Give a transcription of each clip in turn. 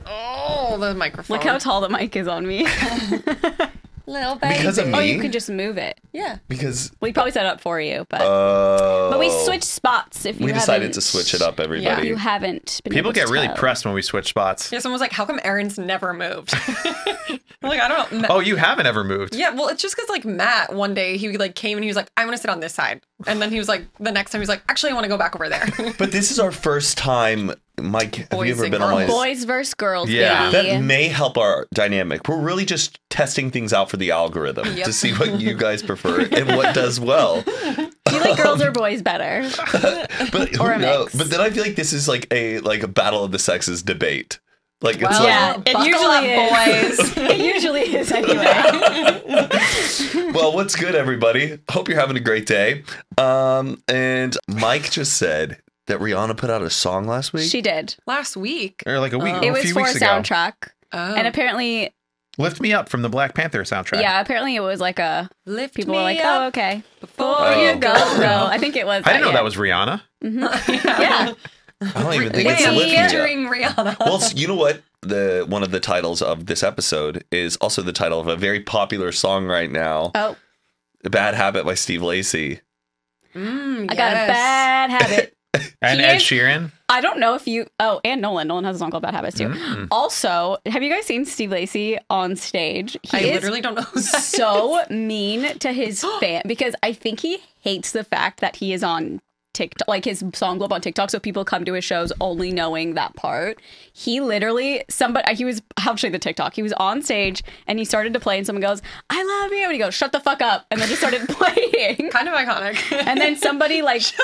Oh, the microphone. Look how tall the mic is on me. Little baby. Because of me? Oh, you could just move it. Yeah. Because We probably set it up for you, but we switched spots. If you we decided haven't- to switch it up, If everybody. you haven't been People able to get really tell. pressed when we switch spots. Yeah, someone was like, how come Aaron's never moved? I'm like, I don't know. Oh, you haven't ever moved. Yeah, well, it's just because, like, Matt, one day, he, like, came and he was like, I want to sit on this side. And then he was like, the next time, he was like, actually, I want to go back over there. But this is our first time, Mike. Have Boys you ever and been on my? girls. Boys versus girls, Yeah. baby. That may help our dynamic. We're really just testing things out for the algorithm Yep. to see what you guys prefer and what does well. Do you like girls or boys better? But Or a who knows? mix. But then I feel like this is like a battle of the sexes debate. Like it's Well, like, Yeah, it buckle usually up, is. boys. It usually is anyway. well, what's good, everybody? Hope you're having a great day. And Mike just said that Rihanna put out a song last week. She did. Last week. Or like a week, It a was few for a weeks ago. soundtrack. Oh. And apparently, Lift Me Up from the Black Panther soundtrack. yeah, apparently it was like a. Lift People me were like, up oh, okay. before Oh. You you go. go. No, I think it was. I didn't know yeah. that was Rihanna. Yeah. I don't even think Wait, it's I'm Lift Me Up. featuring Rihanna. Well, you know what? One of the titles of this episode is also the title of a very popular song right now, Oh, "Bad Habit" by Steve Lacy. I got a bad habit. And He Ed is- Sheeran. I don't know if you. Oh, and Nolan. Nolan has a song called Bad Habits too. Mm. Also, have you guys seen Steve Lacy on stage? He I is literally don't know who that is. so mean to his fan because I think he hates the fact that he is on TikTok, like his song blew up on TikTok, so people come to his shows only knowing that part. He literally, I'll show you the TikTok. He was on stage and he started to play and someone goes, I love you. And he goes, shut the fuck up. And then just started playing. Kind of iconic. And then somebody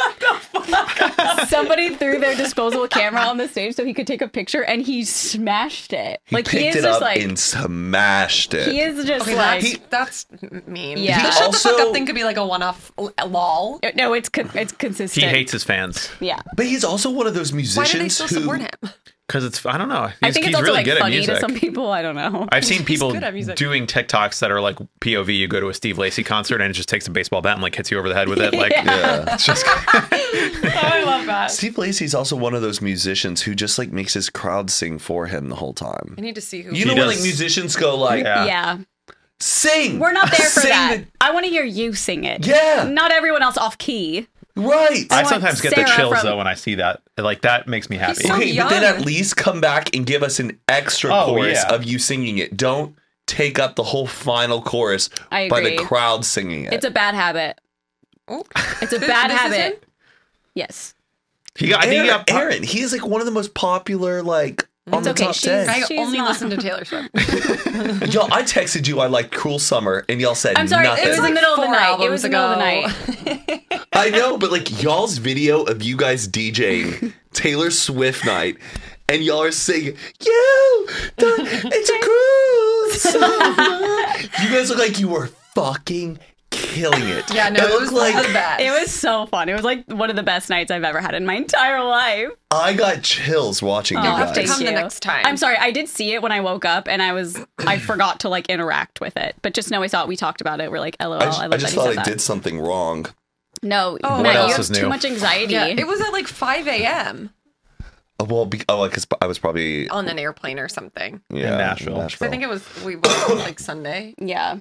somebody threw their disposable camera on the stage so he could take a picture and he smashed it. He Like he picked is it just up like, and smashed it. he is just Okay, like, that's mean. Yeah. The He shut the fuck also- up thing could be like a one-off lol. no, it's consistent. He hates his fans. Yeah. But he's also one of those Why do they musicians still who support him? Because it's, I don't know. I think it's he's also really like good at funny music. to some people. I don't know. I've seen He's people good at music. doing TikToks that are like POV. You go to a Steve Lacy concert and it just takes a baseball bat and like hits you over the head with it. Like, Yeah. it's just I love that. Steve Lacy's also one of those musicians who just like makes his crowd sing for him the whole time. I need to see who. You know when does. like musicians go like Yeah. Yeah. sing. We're not there for Sing that. I want to hear you sing it. Yeah. Not everyone else off key. Right. I want sometimes get the Sarah chills from- though when I see that. Like that makes me happy. so- Okay, but then young. at least come back and give us an extra Oh, chorus yeah. of you singing it. Don't take up the whole final chorus I by the agree. crowd singing it. It's a bad habit. Oh. It's a bad This is habit. him? Yes. I think he got Aaron, he is like one of the most popular like on It's the okay, top she's- 10. I She's only not. listen to Taylor Swift. Y'all, I texted you I liked Cruel Summer and y'all said I'm sorry. nothing. It was like the middle of the 4 night. It was albums the middle of the ago. night. I know, but like y'all's video of you guys DJing Taylor Swift night, and y'all are singing, it's a cruel summer. You guys look like you were fucking killing it. Yeah, no, it was looked the best. It was so fun. It was like one of the best nights I've ever had in my entire life. I got chills watching you You'll have guys. to come Thank the you. next time. I'm sorry. I did see it when I woke up, and I forgot to like interact with it. But just know I saw it. We talked about it. We're like, LOL. I I, just, love I just that you thought said I that. did something wrong. No, Oh, Matt, what you else have is too new? much anxiety. Yeah, it was at like 5 a.m. Well, because I was probably on an airplane or something. yeah, Nashville. I think it was we went like Sunday. Yeah.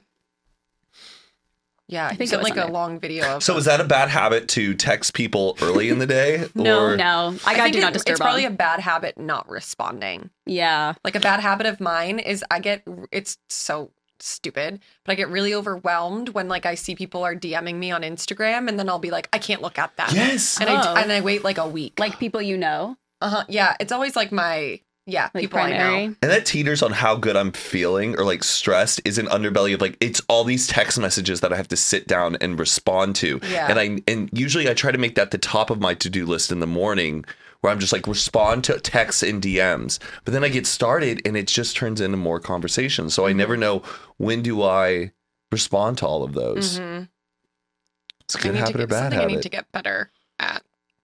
Yeah, I think think it was like a Sunday. long video of. So is that a bad habit to text people early in the day? No, or? no. I I got think do not disturb. it's probably on. a bad habit not responding. Yeah. Like a bad habit of mine is it's so stupid, but I get really overwhelmed when like I see people are DMing me on Instagram and then I'll be like, I can't look at that. Yes. And Oh. I wait like a week. Like people you know, Yeah, it's always like my like people I primary. know. And that teeters on how good I'm feeling or like stressed is an underbelly of like it's all these text messages that I have to sit down and respond to. Yeah. And usually I try to make that the top of my to-do list in the morning where I'm just like respond to texts and DMs. But then I get started and it just turns into more conversations. So I never know when do I respond to all of those. Mhm. It's a I good need to habit or get bad something I need habit. to get better at.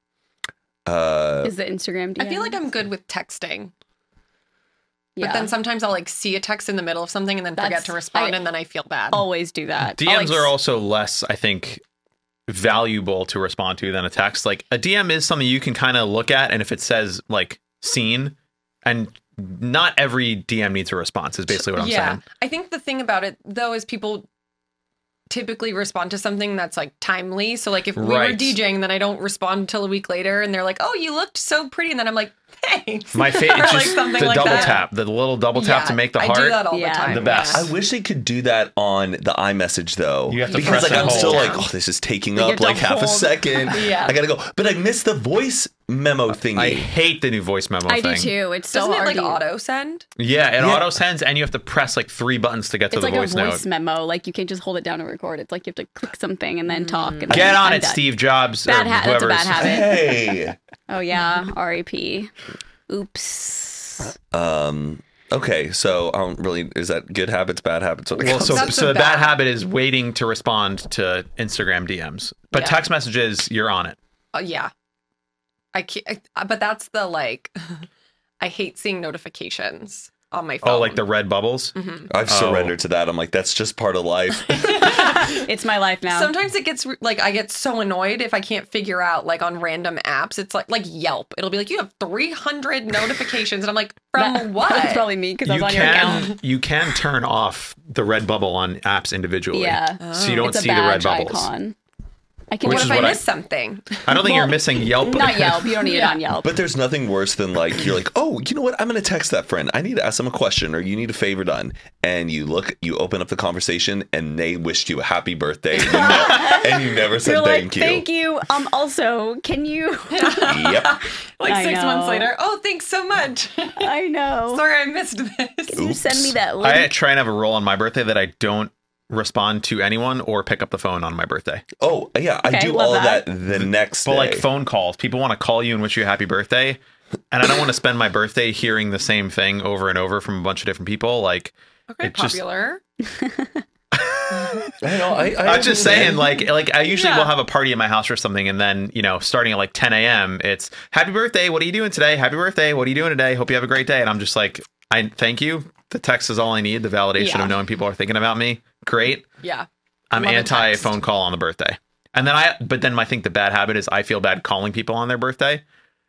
Is the Instagram DM. I feel like I'm good with texting. Yeah. But then sometimes I'll like see a text in the middle of something and then forget That's- to respond I and then I feel bad. always do that. DMs I'll, like, are also less, I think, valuable to respond to than a text. Like a DM is something you can kind of look at, and if it says like seen and not every DM needs a response. Is basically what I'm saying. I think the thing about it though is people typically respond to something that's like timely. So like if we were Right. DJing, then I don't respond until a week later, and they're like, "Oh, you looked so pretty," and then I'm like, "Thanks." My favorite, Or, it's like, just something the like double that. tap, the little double tap to make the heart. I do that all Yeah. the time. The best. I wish they could do that on the iMessage though. You have to because press like and I'm hold. still like, Yeah. oh, this is taking You up have to like half a hold. second. Yeah. I gotta go. But I missed the voice memo thingy. I hate the new voice memo I thing. do too. It's so Doesn't it hard. like to- auto send? Yeah, it Yeah. auto sends, and you have to press like 3 buttons to get to It's the like voice a voice note. memo. Like you can't just hold it down and record. It's like you have to click something and then talk. And Get then on I'm it, done. Steve Jobs. Bad or ha- that's a whoever's- bad habit. Hey. Oh yeah, R.A.P. Oops. Okay, so I don't really. Is that good habits, bad habits? What it Well, comes so to? That's so a the bad bad- habit is waiting to respond to Instagram DMs, but Yeah. text messages, you're on it. Yeah. I can't, but that's the like, I hate seeing notifications on my phone. Oh, like the red bubbles. I've surrendered to that. I'm like, that's just part of life. It's my life now. Sometimes it gets like I get so annoyed if I can't figure out like on random apps. It's like Yelp. It'll be like you have 300 notifications, and I'm like, from what? That's probably me because I was on your account. You can turn off the red bubble on apps individually. Yeah. So you don't It's a see the red badge bubbles. icon. I can Which What is if I what I- miss something? I don't think Well, you're missing Yelp. not Yelp. You don't need it on Yelp. But there's nothing worse than like you're like, oh, you know what? I'm gonna text that friend. I need to ask them a question, or you need a favor done. And you open up the conversation, and they wished you a happy birthday, and you never said You're like, thank you. thank you. Also, can you? Yep. Like I 6 months know. later, oh, thanks so much. I know. Sorry I missed this. Can you send me that link? I try and have a rule on my birthday that I don't respond to anyone or pick up the phone on my birthday. Oh yeah, I Okay, do love all that. of that the next But day. like phone calls, people want to call you and wish you a happy birthday. And I don't want to spend my birthday hearing the same thing over and over from a bunch of different people. Like, Okay, It just- popular. I know. I'm just saying, like I usually Yeah. will have a party in my house or something, and then starting at like 10 a.m. It's happy birthday. What are you doing today? Happy birthday. What are you doing today? Hope you have a great day. And I'm just like, I thank you. The text is all I need. The validation Yeah. of knowing people are thinking about me. Great. Yeah. I'm Love a anti text. phone call on the birthday. And then I think the bad habit is I feel bad calling people on their birthday.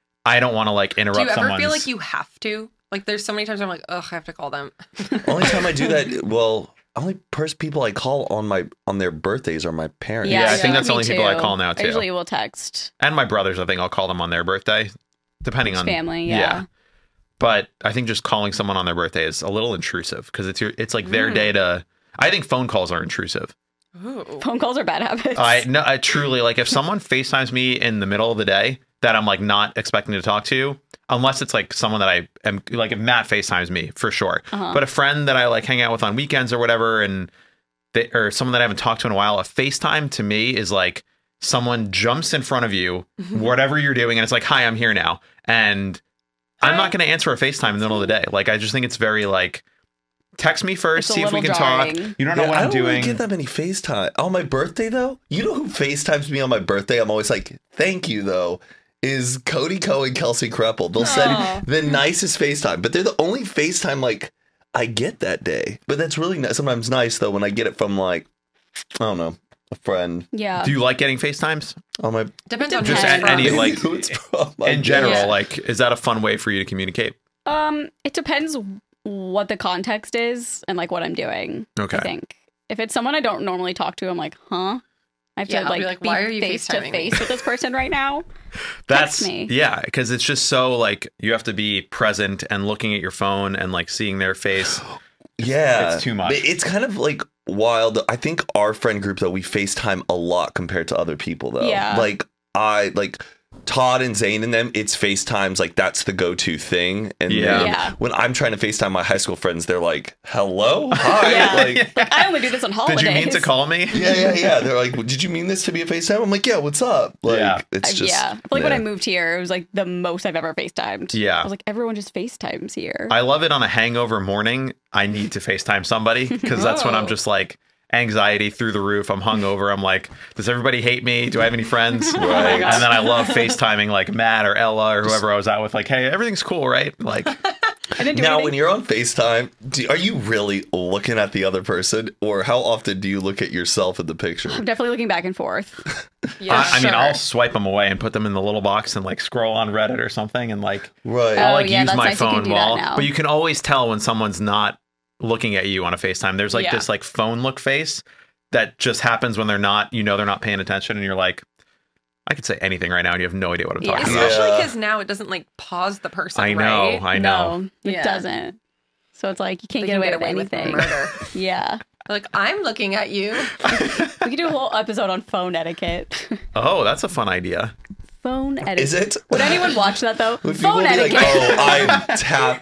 I don't want to like interrupt Do you ever someone's. feel like you have to? Like there's so many times I'm like, ugh, I have to call them. Only time I do that, well, only people I call on their birthdays are my parents. Yeah, I think that's the me only people I too. call now, too. I usually will text And my brothers, I think I'll call them on their birthday, depending on family. Yeah. But I think just calling someone on their birthday is a little intrusive because it's like Mm. their day to. I think phone calls are intrusive. Ooh. Phone calls are bad habits. I truly like if someone FaceTimes me in the middle of the day that I'm like not expecting to talk to, unless it's like someone that I am like if Matt FaceTimes me for sure. Uh-huh. But a friend that I like hang out with on weekends or whatever, and or someone that I haven't talked to in a while, a FaceTime to me is like someone jumps in front of you, whatever you're doing, and it's like, hi, I'm here now. And I'm not going to answer a FaceTime in the middle of the day. Like, I just think it's very like, text me first, It's a see if we can little talk. jarring. You don't know Yeah, what I I'm don't really doing. get that many FaceTime. On my birthday, though, you know who FaceTimes me on my birthday? I'm always like, thank you, though, is Cody Coe and Kelsey Kreppel. They'll Aw. send the nicest FaceTime, but they're the only FaceTime, like, I get that day. But that's really sometimes nice, though, when I get it from, like, I don't know, a friend Yeah. Do you like getting FaceTimes? on my... Depends on Just who it's any, from. like, who it's from. I In guess. general, Yeah. like, is that a fun way for you to communicate? It depends what the context is and like what I'm doing. Okay. I think if it's someone I don't normally talk to, I'm like, huh? I have Yeah, to I'll be like like, why are you face to FaceTiming me? face with this person right now. That's me. yeah, because it's just so like you have to be present and looking at your phone and like seeing their face. Yeah. It's too much. But it's kind of like wild. I think our friend group, though, we FaceTime a lot compared to other people, though. Yeah. Like, Todd and Zane and them, it's FaceTimes, like, that's the go-to thing. And Yeah. then Yeah. when I'm trying to FaceTime my high school friends, they're like, hello? Hi. Yeah. Like, Like I only do this on holidays. Did you mean to call me? yeah. They're like, did you mean this to be a FaceTime? I'm like, yeah, what's up? Like, Yeah. it's just... yeah. I feel like when I moved here, it was like the most I've ever FaceTimed. Yeah. I was like, everyone just FaceTimes here. I love it on a hangover morning. I need to FaceTime somebody because that's when I'm Oh. just like anxiety through the roof. I'm hungover. I'm like, does everybody hate me? Do I have any friends? Right. And then I love FaceTiming like Matt or Ella or whoever I was out with. Like, hey, everything's cool, right? Like, I didn't do Now, anything. when you're on FaceTime, are you really looking at the other person, or how often do you look at yourself in the picture? I'm definitely looking back and forth. Yeah, I mean, sure. I'll swipe them away and put them in the little box and like scroll on Reddit or something and like Right. I'll Oh, like yeah, use that's my nice you can phone do that while. now. But you can always tell when someone's not looking at you on a FaceTime. There's like Yeah. this like phone look face that just happens when they're not, they're not paying attention, and you're like, I could say anything right now, and you have no idea what I'm Yeah. talking about. Especially Yeah. because now it doesn't like pause the person. I know, Right? I know. No, it Yeah. doesn't. So it's like you can't They get can away get with away with anything. murder. Yeah. Like, I'm looking at you. We could do a whole episode on phone etiquette. Oh, that's a fun idea. Phone etiquette. Is it? Would anyone watch that though? Would people Phone be like, etiquette. oh, I'm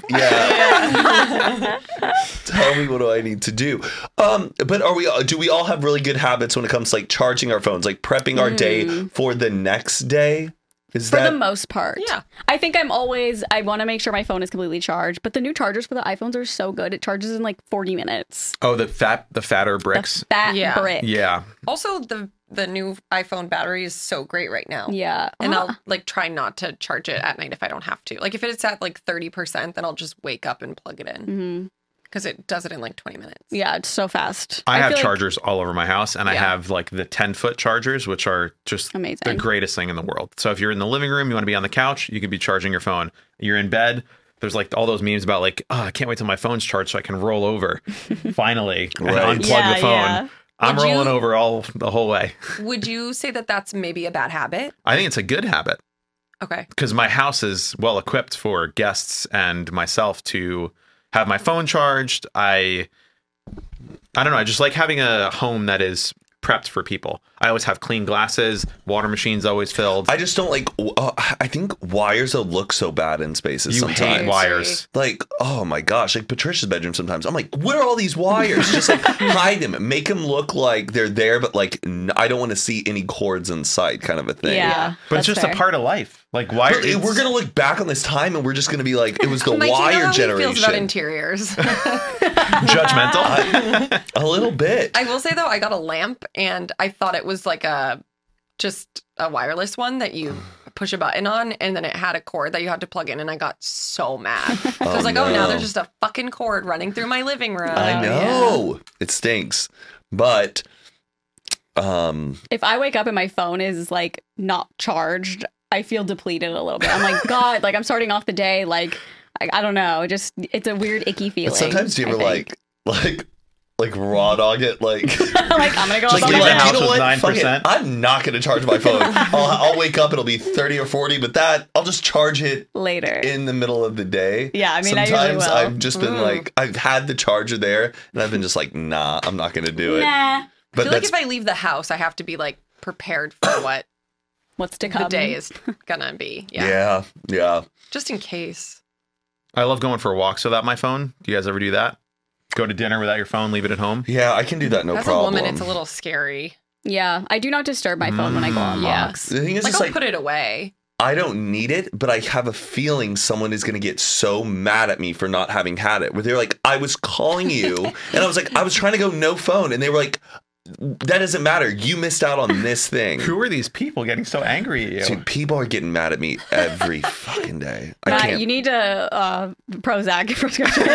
Yeah. Tell me what do I need to do. But do we all have really good habits when it comes to like charging our phones, like prepping our day for the next day? Is For that the most part. Yeah. I think I want to make sure my phone is completely charged, but the new chargers for the iPhones are so good. It charges in like 40 minutes. Oh, the fatter bricks. That Yeah. brick. Yeah. Also, the new iPhone battery is so great right now. Yeah. And I'll like try not to charge it at night if I don't have to. Like if it's at like 30%, then I'll just wake up and plug it in. Because it does it in like 20 minutes. Yeah, it's so fast. I have feel like- chargers all over my house, and I Yeah. have like the 10-foot chargers, which are just Amazing. the greatest thing in the world. So if you're in the living room, you want to be on the couch, you can be charging your phone. You're in bed, there's like all those memes about like, oh, I can't wait till my phone's charged so I can roll over finally and Right. unplug Yeah, the phone. yeah. I'm Would rolling you- over all the whole way. Would you say that that's maybe a bad habit? I think it's a good habit Okay. because my house is well equipped for guests and myself to have my phone charged. I don't know. I just like having a home that is prepped for people. I always have clean glasses. Water machine's always filled. I just don't like. I think wires will look so bad in spaces You sometimes. hate wires. Like, oh my gosh, like Patricia's bedroom sometimes. I'm like, what are all these wires? Just like hide them, make them look like they're there, but like I don't want to see any cords in sight, kind of a thing. Yeah. But it's that's just fair. a part of life. Like why But we're gonna look back on this time and we're just gonna be like, it was the Mike, wire you know how generation. he feels about interiors. judgmental. A little bit. I will say though, I got a lamp and I thought it was like just a wireless one that you push a button on, and then it had a cord that you had to plug in, and I got so mad. So I was like, oh, now no. there's just a fucking cord running through my living room. I know it stinks, but If I wake up and my phone is like not charged, I feel depleted a little bit. I'm like, God, like I'm starting off the day like I don't know. It's a weird icky feeling. but sometimes do you ever I think. like raw dog it like. like I'm gonna go Just up leave on the my house you know with what? Fuck it. 9%. I'm not going to charge my phone. I'll wake up, it'll be 30 or 40, but I'll just charge it later. in the middle of the day. Yeah, I mean, I usually sometimes will. I've just been like, I've had the charger there, and I've been just like, nah, I'm not going to do it. Nah. I But feel like that's if I leave the house, I have to be like prepared for what What's to come? the day is gonna be. Yeah. yeah. Just in case. I love going for walks without my phone. Do you guys ever do that? Go to dinner without your phone, leave it at home? Yeah, I can do that, no As problem. a woman, it's a little scary. Yeah, I do not disturb my phone when I go on Yeah. walks. The thing is, Like just I'll like, put it away. I don't need it, but I have a feeling someone is going to get so mad at me for not having had it. Where they're like, I was calling you, and I was like, I was trying to go no phone, and they were like, that doesn't matter. You missed out on this thing. Who are these people getting so angry at you? Dude, people are getting mad at me every fucking day. I Matt, can't. you need a Prozac prescription.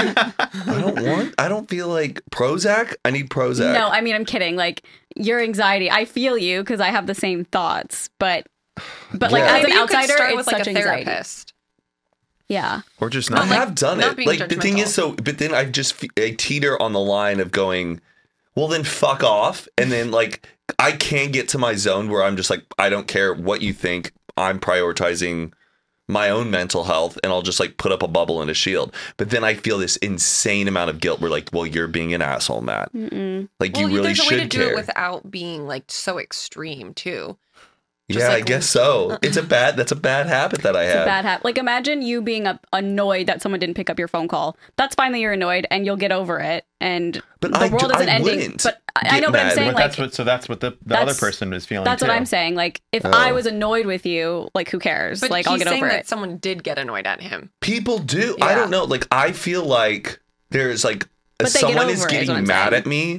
I don't feel like Prozac. I need Prozac. No, I mean I'm kidding. Like your anxiety, I feel you because I have the same thoughts. But like Yeah. as an Maybe you could outsider, start it's with like such a anxiety. therapist. Yeah, Or just I not. have done not it. being Like the thing judgmental. is, but then I teeter on the line of going, well, then fuck off, and then like I can get to my zone where I'm just like, I don't care what you think. I'm prioritizing my own mental health, and I'll just like put up a bubble and a shield. But then I feel this insane amount of guilt. Where like, well, you're being an asshole, Matt. Like Well, you really there's a way to should do it care. without being like so extreme too. Yeah, I like- guess so. That's a bad habit that I it's a have. bad habit. Like imagine you being annoyed that someone didn't pick up your phone call. That's fine that you're annoyed, and you'll get over it. And But the I world d- isn't I ending. wouldn't But I get know, but I'm mad. saying But like that's what the other that's- person is feeling that's too. what I'm saying. Like if I was annoyed with you, like who cares? But Like he's I'll get saying over that it. someone did get annoyed at him. People do. I Yeah. don't know. Like I feel like there's like But they get someone is over it, is what getting I'm mad saying. at me,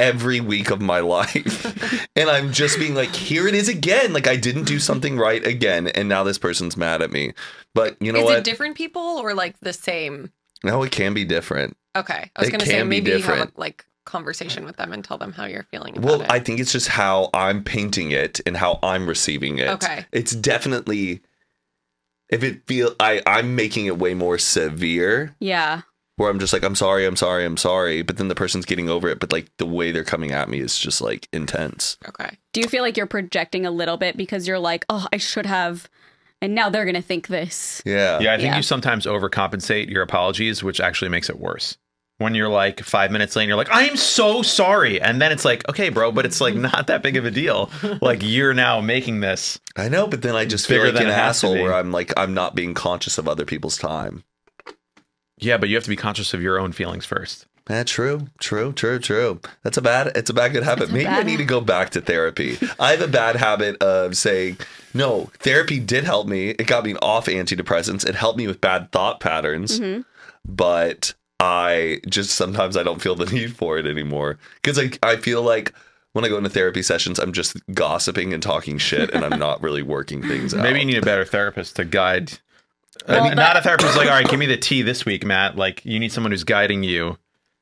every week of my life. And I'm just being like, here it is again. Like I didn't do something right again. And now this person's mad at me. But you know Is what? it different people or like the same? No, it can be different. Okay. I was It going to say can be maybe you have different. a like conversation with them and tell them how you're feeling about Well, it. I think it's just how I'm painting it and how I'm receiving it. Okay. It's definitely, if it I'm making it way more severe. Yeah. Where I'm just like, I'm sorry. But then the person's getting over it. But like the way they're coming at me is just like intense. Okay. Do you feel like you're projecting a little bit because you're like, oh, I should have, and now they're gonna think this? Yeah. Yeah, I think Yeah. you sometimes overcompensate your apologies, which actually makes it worse. When you're like 5 minutes late, and you're like, I'm so sorry. And then it's like, okay, bro, but it's like not that big of a deal. Like you're now making this. I know. But then I just feel Bigger like than an it has to asshole be. where I'm like, I'm not being conscious of other people's time. Yeah, but you have to be conscious of your own feelings first. Yeah, true. It's a bad good habit. It's a Maybe I bad need to go back to therapy. I have a bad habit of saying, no, therapy did help me. It got me off antidepressants. It helped me with bad thought patterns. Mm-hmm. But I just sometimes I don't feel the need for it anymore. Because I feel like when I go into therapy sessions, I'm just gossiping and talking shit and I'm not really working things out. Maybe you need a better therapist to guide. Well, Not a therapist like, all right, give me the tea this week, Matt. Like you need someone who's guiding you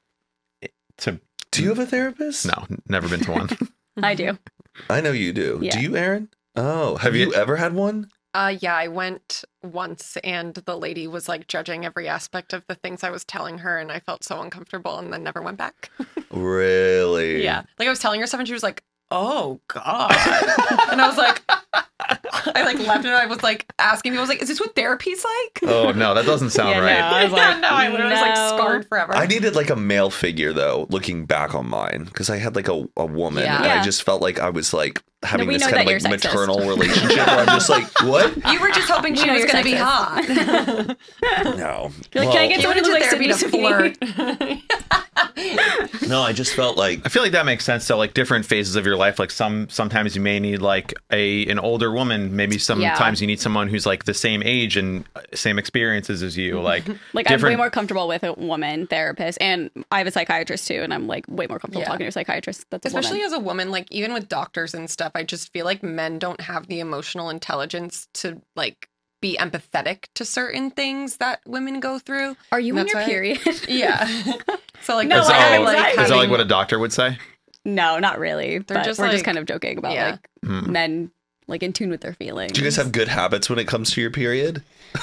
to. Do you have a therapist? No, never been to one. I do. I know you do. Yeah. Do you, Aaron? Oh, have you ever had one? Yeah, I went once and the lady was like judging every aspect of the things I was telling her and I felt so uncomfortable and then never went back. Really? Yeah. Like I was telling her stuff and she was like, oh God. And I was like, I like left and I was like asking people, I was like, is this what therapy's like? Oh no, that doesn't sound Yeah, right. no. I was Yeah, like, no, I literally was like no. scarred forever. I needed like a male figure though, looking back on mine, because I had like a woman Yeah. and Yeah. I just felt like I was like having we this know kind of that like you're sexist. maternal relationship where I'm just like, what? You were just hoping she know was you're going to be sexist. hot. No. You're like, can I get You someone went who to looks like therapy Sydney to Sweeney? flirt. No, I just felt like I feel like that makes sense. So like different phases of your life, like sometimes you may need like an older woman. Maybe sometimes you need someone who's like the same age and same experiences as you. Like Like I'm way more comfortable with a woman therapist, and I have a psychiatrist too, and I'm like way more comfortable Yeah. talking to a psychiatrist. That's a Especially woman. as a woman, like even with doctors and stuff, I just feel like men don't have the emotional intelligence to like be empathetic to certain things that women go through. Are you And on that's your why- period? Yeah. So like, No, that's I why have I'm, anxiety. is that having- like what a doctor would say? No, not really. But just we're like- just kind of joking about yeah. like men like in tune with their feelings. do you guys have good habits when it comes to your period?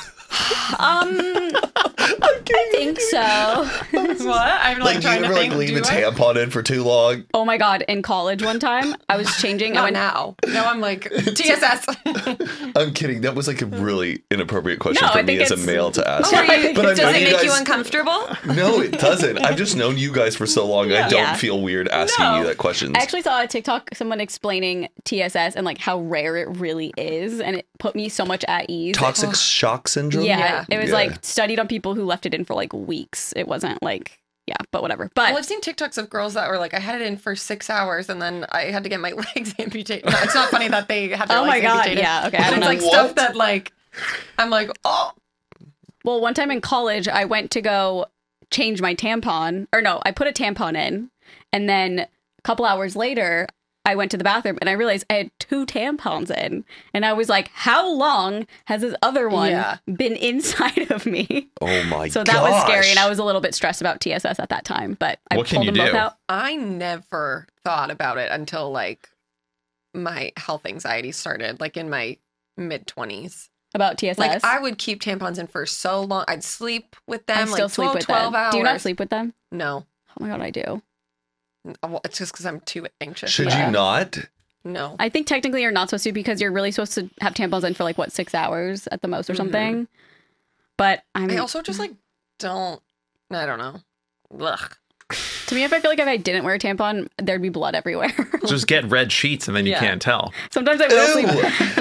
I think so. What? I'm like, Like, do trying you ever to like think. leave a do I? tampon in for too long? Oh my god! In college, one time I was changing. I Not went now. Now I'm like TSS. I'm kidding. That was like a really inappropriate question No, for I me think as a it's- male to ask. Oh, are you- But I've does known it you make you guys- uncomfortable? No, it doesn't. I've just known you guys for so long. I don't Yeah. feel weird asking No. you that question. I actually saw a TikTok someone explaining TSS and like how rare it really is, and it put me so much at ease. Toxic shock syndrome? Yeah, it was Yeah. like studied on people who left it in for like weeks. It wasn't like but whatever. But Well, I've seen TikToks of girls that were like, I had it in for 6 hours and then I had to get my legs amputated. No, it's not funny that they had their oh my legs god, amputated. yeah, okay. I But don't it's know. like What? stuff that like, I'm like, oh. Well, one time in college, I went to go change my tampon, or no, I put a tampon in, and then a couple hours later, I went to the bathroom and I realized I had 2 tampons in, and I was like, "How long has this other one Yeah. been inside of me?" Oh my So gosh. that was scary, and I was a little bit stressed about TSS at that time. But I What can pulled you them both do? out. I never thought about it until like my health anxiety started, like in my mid 20s. About TSS. Like I would keep tampons in for so long. I'd sleep with I them still like sleep 12, with 12 them. hours. Do you not sleep with them? No. Oh my god, I do. Well, it's just because I'm too anxious. Should Yeah. you not? No. I think technically you're not supposed to because you're really supposed to have tampons in for like what 6 hours at the most or something. But I also just like don't. I don't know. Ugh. to me, if I feel like if I didn't wear a tampon, there'd be blood everywhere. Just get red sheets and then you Yeah. can't tell. Sometimes I will sleep.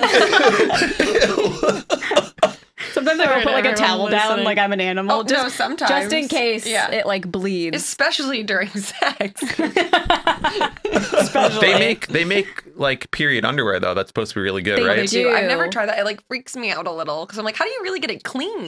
Ew. Sometimes I will Sorry put to like a everyone towel down listening. like I'm an animal. Oh, just, no, sometimes. just in case Yeah. it like bleeds. Especially during sex. Especially. They make like period underwear though. That's supposed to be really good, They right? They do. I've do. never tried that. It like freaks me out a little because I'm like, how do you really get it clean?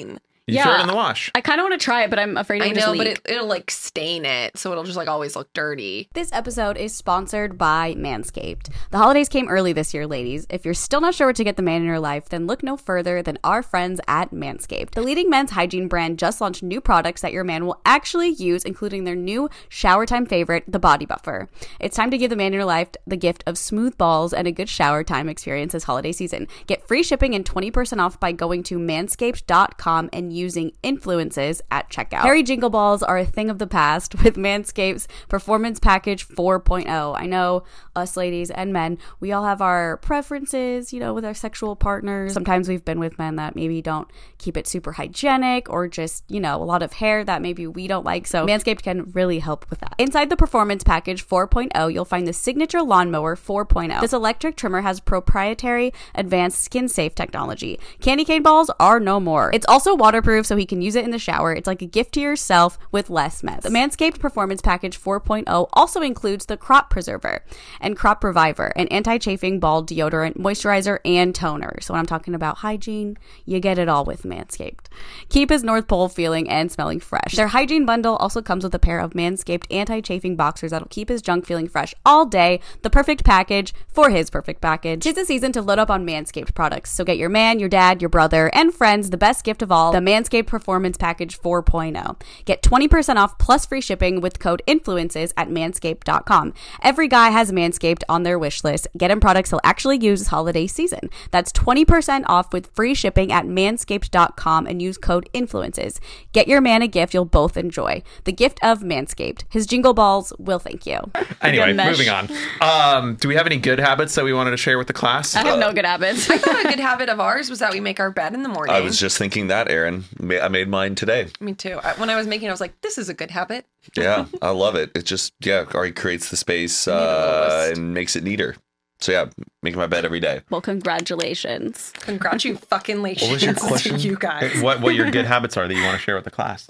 You throw it in the wash. I kind of want to try it, but I'm afraid I it'll just know, leak. but it'll like stain it, so it'll just like always look dirty. This episode is sponsored by Manscaped. The holidays came early this year, ladies. If you're still not sure what to get the man in your life, then look no further than our friends at Manscaped. The leading men's hygiene brand just launched new products that your man will actually use, including their new shower time favorite, the Body Buffer. It's time to give the man in your life the gift of smooth balls and a good shower time experience this holiday season. Get free shipping and 20% off by going to manscaped.com and using influences at checkout. Hairy jingle balls are a thing of the past with Manscaped's Performance Package 4.0. I know us ladies and men, we all have our preferences, you know, with our sexual partners. Sometimes we've been with men that maybe don't keep it super hygienic or just, you know, a lot of hair that maybe we don't like. So Manscaped can really help with that. Inside the Performance Package 4.0, you'll find the Signature Lawnmower 4.0. This electric trimmer has proprietary advanced skin-safe technology. Candy cane balls are no more. It's also waterproof, so he can use it in the shower. It's like a gift to yourself with less mess. The Manscaped Performance Package 4.0 also includes the Crop Preserver and Crop Reviver, an anti-chafing ball deodorant, moisturizer, and toner. So when I'm talking about hygiene, you get it all with Manscaped. Keep his North Pole feeling and smelling fresh. Their hygiene bundle also comes with a pair of Manscaped anti-chafing boxers that'll keep his junk feeling fresh all day. The perfect package for his perfect package. 'Tis the season to load up on Manscaped products. So get your man, your dad, your brother, and friends the best gift of all, the Manscaped Performance Package 4.0. Get 20% off plus free shipping with code INFLUENCES at manscaped.com. Every guy has Manscaped on their wish list. Get him products he'll actually use this holiday season. That's 20% off with free shipping at manscaped.com and use code INFLUENCES. Get your man a gift you'll both enjoy. The gift of Manscaped. His jingle balls will thank you. Anyway, Good mesh. moving on. Do we have any good habits that we wanted to share with the class? I have no good habits. I thought a good habit of ours was that we make our bed in the morning. I was just thinking that, Aaron. I made mine today. Me too. When I was making it, I was like, this is a good habit. Yeah, I love it. It just, already creates the space Need a little list. and makes it neater. So yeah, making my bed every day. Well, congratulations. Congratulations What was your question? to you guys. What your good habits are that you want to share with the class?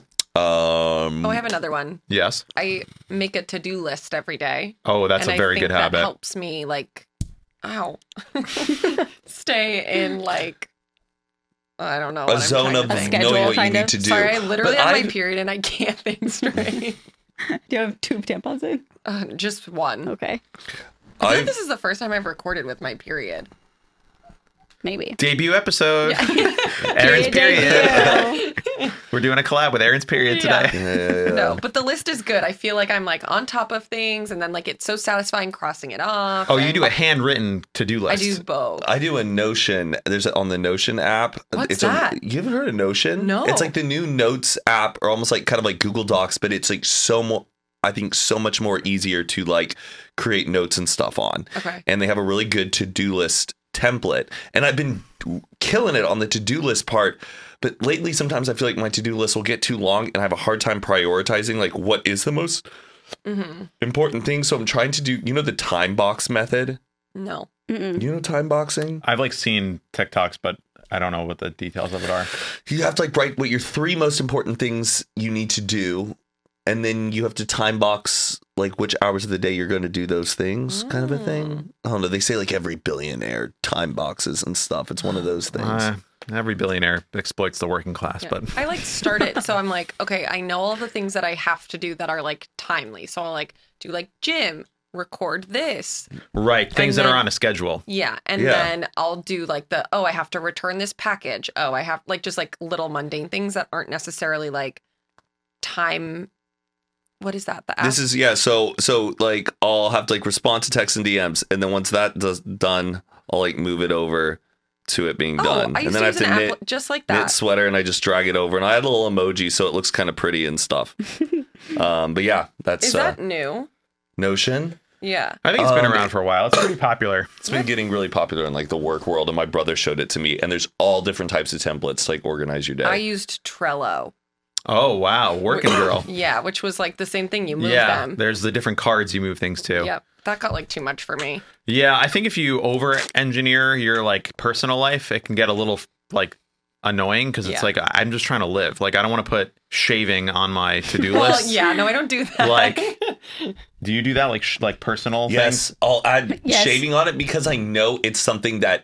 Oh, I have another one. Yes. I make a to-do list every day. Oh, that's and a very I think good habit. That helps me stay in I don't know. A what I'm zone trying of to think. schedule, knowing what you kind need of. to do. Sorry, I literally But had my I've- period and I can't think straight. Do you have 2 tampons in? Just one. Okay. I feel I've- like this is the first time I've recorded with my period. Maybe. Debut episode. Aaron's period. We're doing a collab with Aaron's period Yeah. today. No, but the list is good. I feel like I'm on top of things and then it's so satisfying crossing it off. Oh, you and do a handwritten to-do I list. do both. I do a Notion. There's on the Notion app. What's that? You haven't heard of Notion? No. It's like the new Notes app, or almost kind of like Google Docs, but it's so much more easier to create notes and stuff on. Okay. And they have a really good to-do list template. And I've been killing it on the to-do list part. But lately, sometimes I feel like my to-do list will get too long and I have a hard time prioritizing what is the most important thing. So I'm trying to do, the time box method. No. Mm-mm. You know time boxing? I've seen TikToks, but I don't know what the details of it are. You have to write what your 3 most important things you need to do. And then you have to time box which hours of the day you're going to do those things, kind of a thing. I don't know. They say every billionaire time boxes and stuff. It's one of those things. Every billionaire exploits the working class, Yeah. but I start it. So I'm okay, I know all the things that I have to do that are timely. So I'll do gym, record this. right, things that then- are on a schedule. Yeah. And Yeah. then I'll do I have to return this package. Oh, I have just little mundane things that aren't necessarily time. What is that? The app? This is, So I'll have to respond to texts and DMs. And then once that's done, I'll move it over to it being done. I used And then to I use have to an knit, app just like that. knit sweater and I just drag it over. And I add a little emoji so it looks kind of pretty and stuff. But yeah, that's Is that new? Notion. Yeah. I think it's been around for a while. It's pretty popular. It's been getting really popular in the work world, and my brother showed it to me. And there's all different types of templates to organize your day. I used Trello. Oh, wow. Working girl. Yeah, which was the same thing. You move Yeah, them. there's the different cards you move things to. Yep. That got too much for me. Yeah, I think if you over engineer your personal life, it can get a little annoying because it's Yeah. I'm just trying to live. I don't want to put shaving on my to-do Well, list. yeah, no, I don't do that. Do you do that like personal Yes, things? I'll add Yes. shaving on it because I know it's something that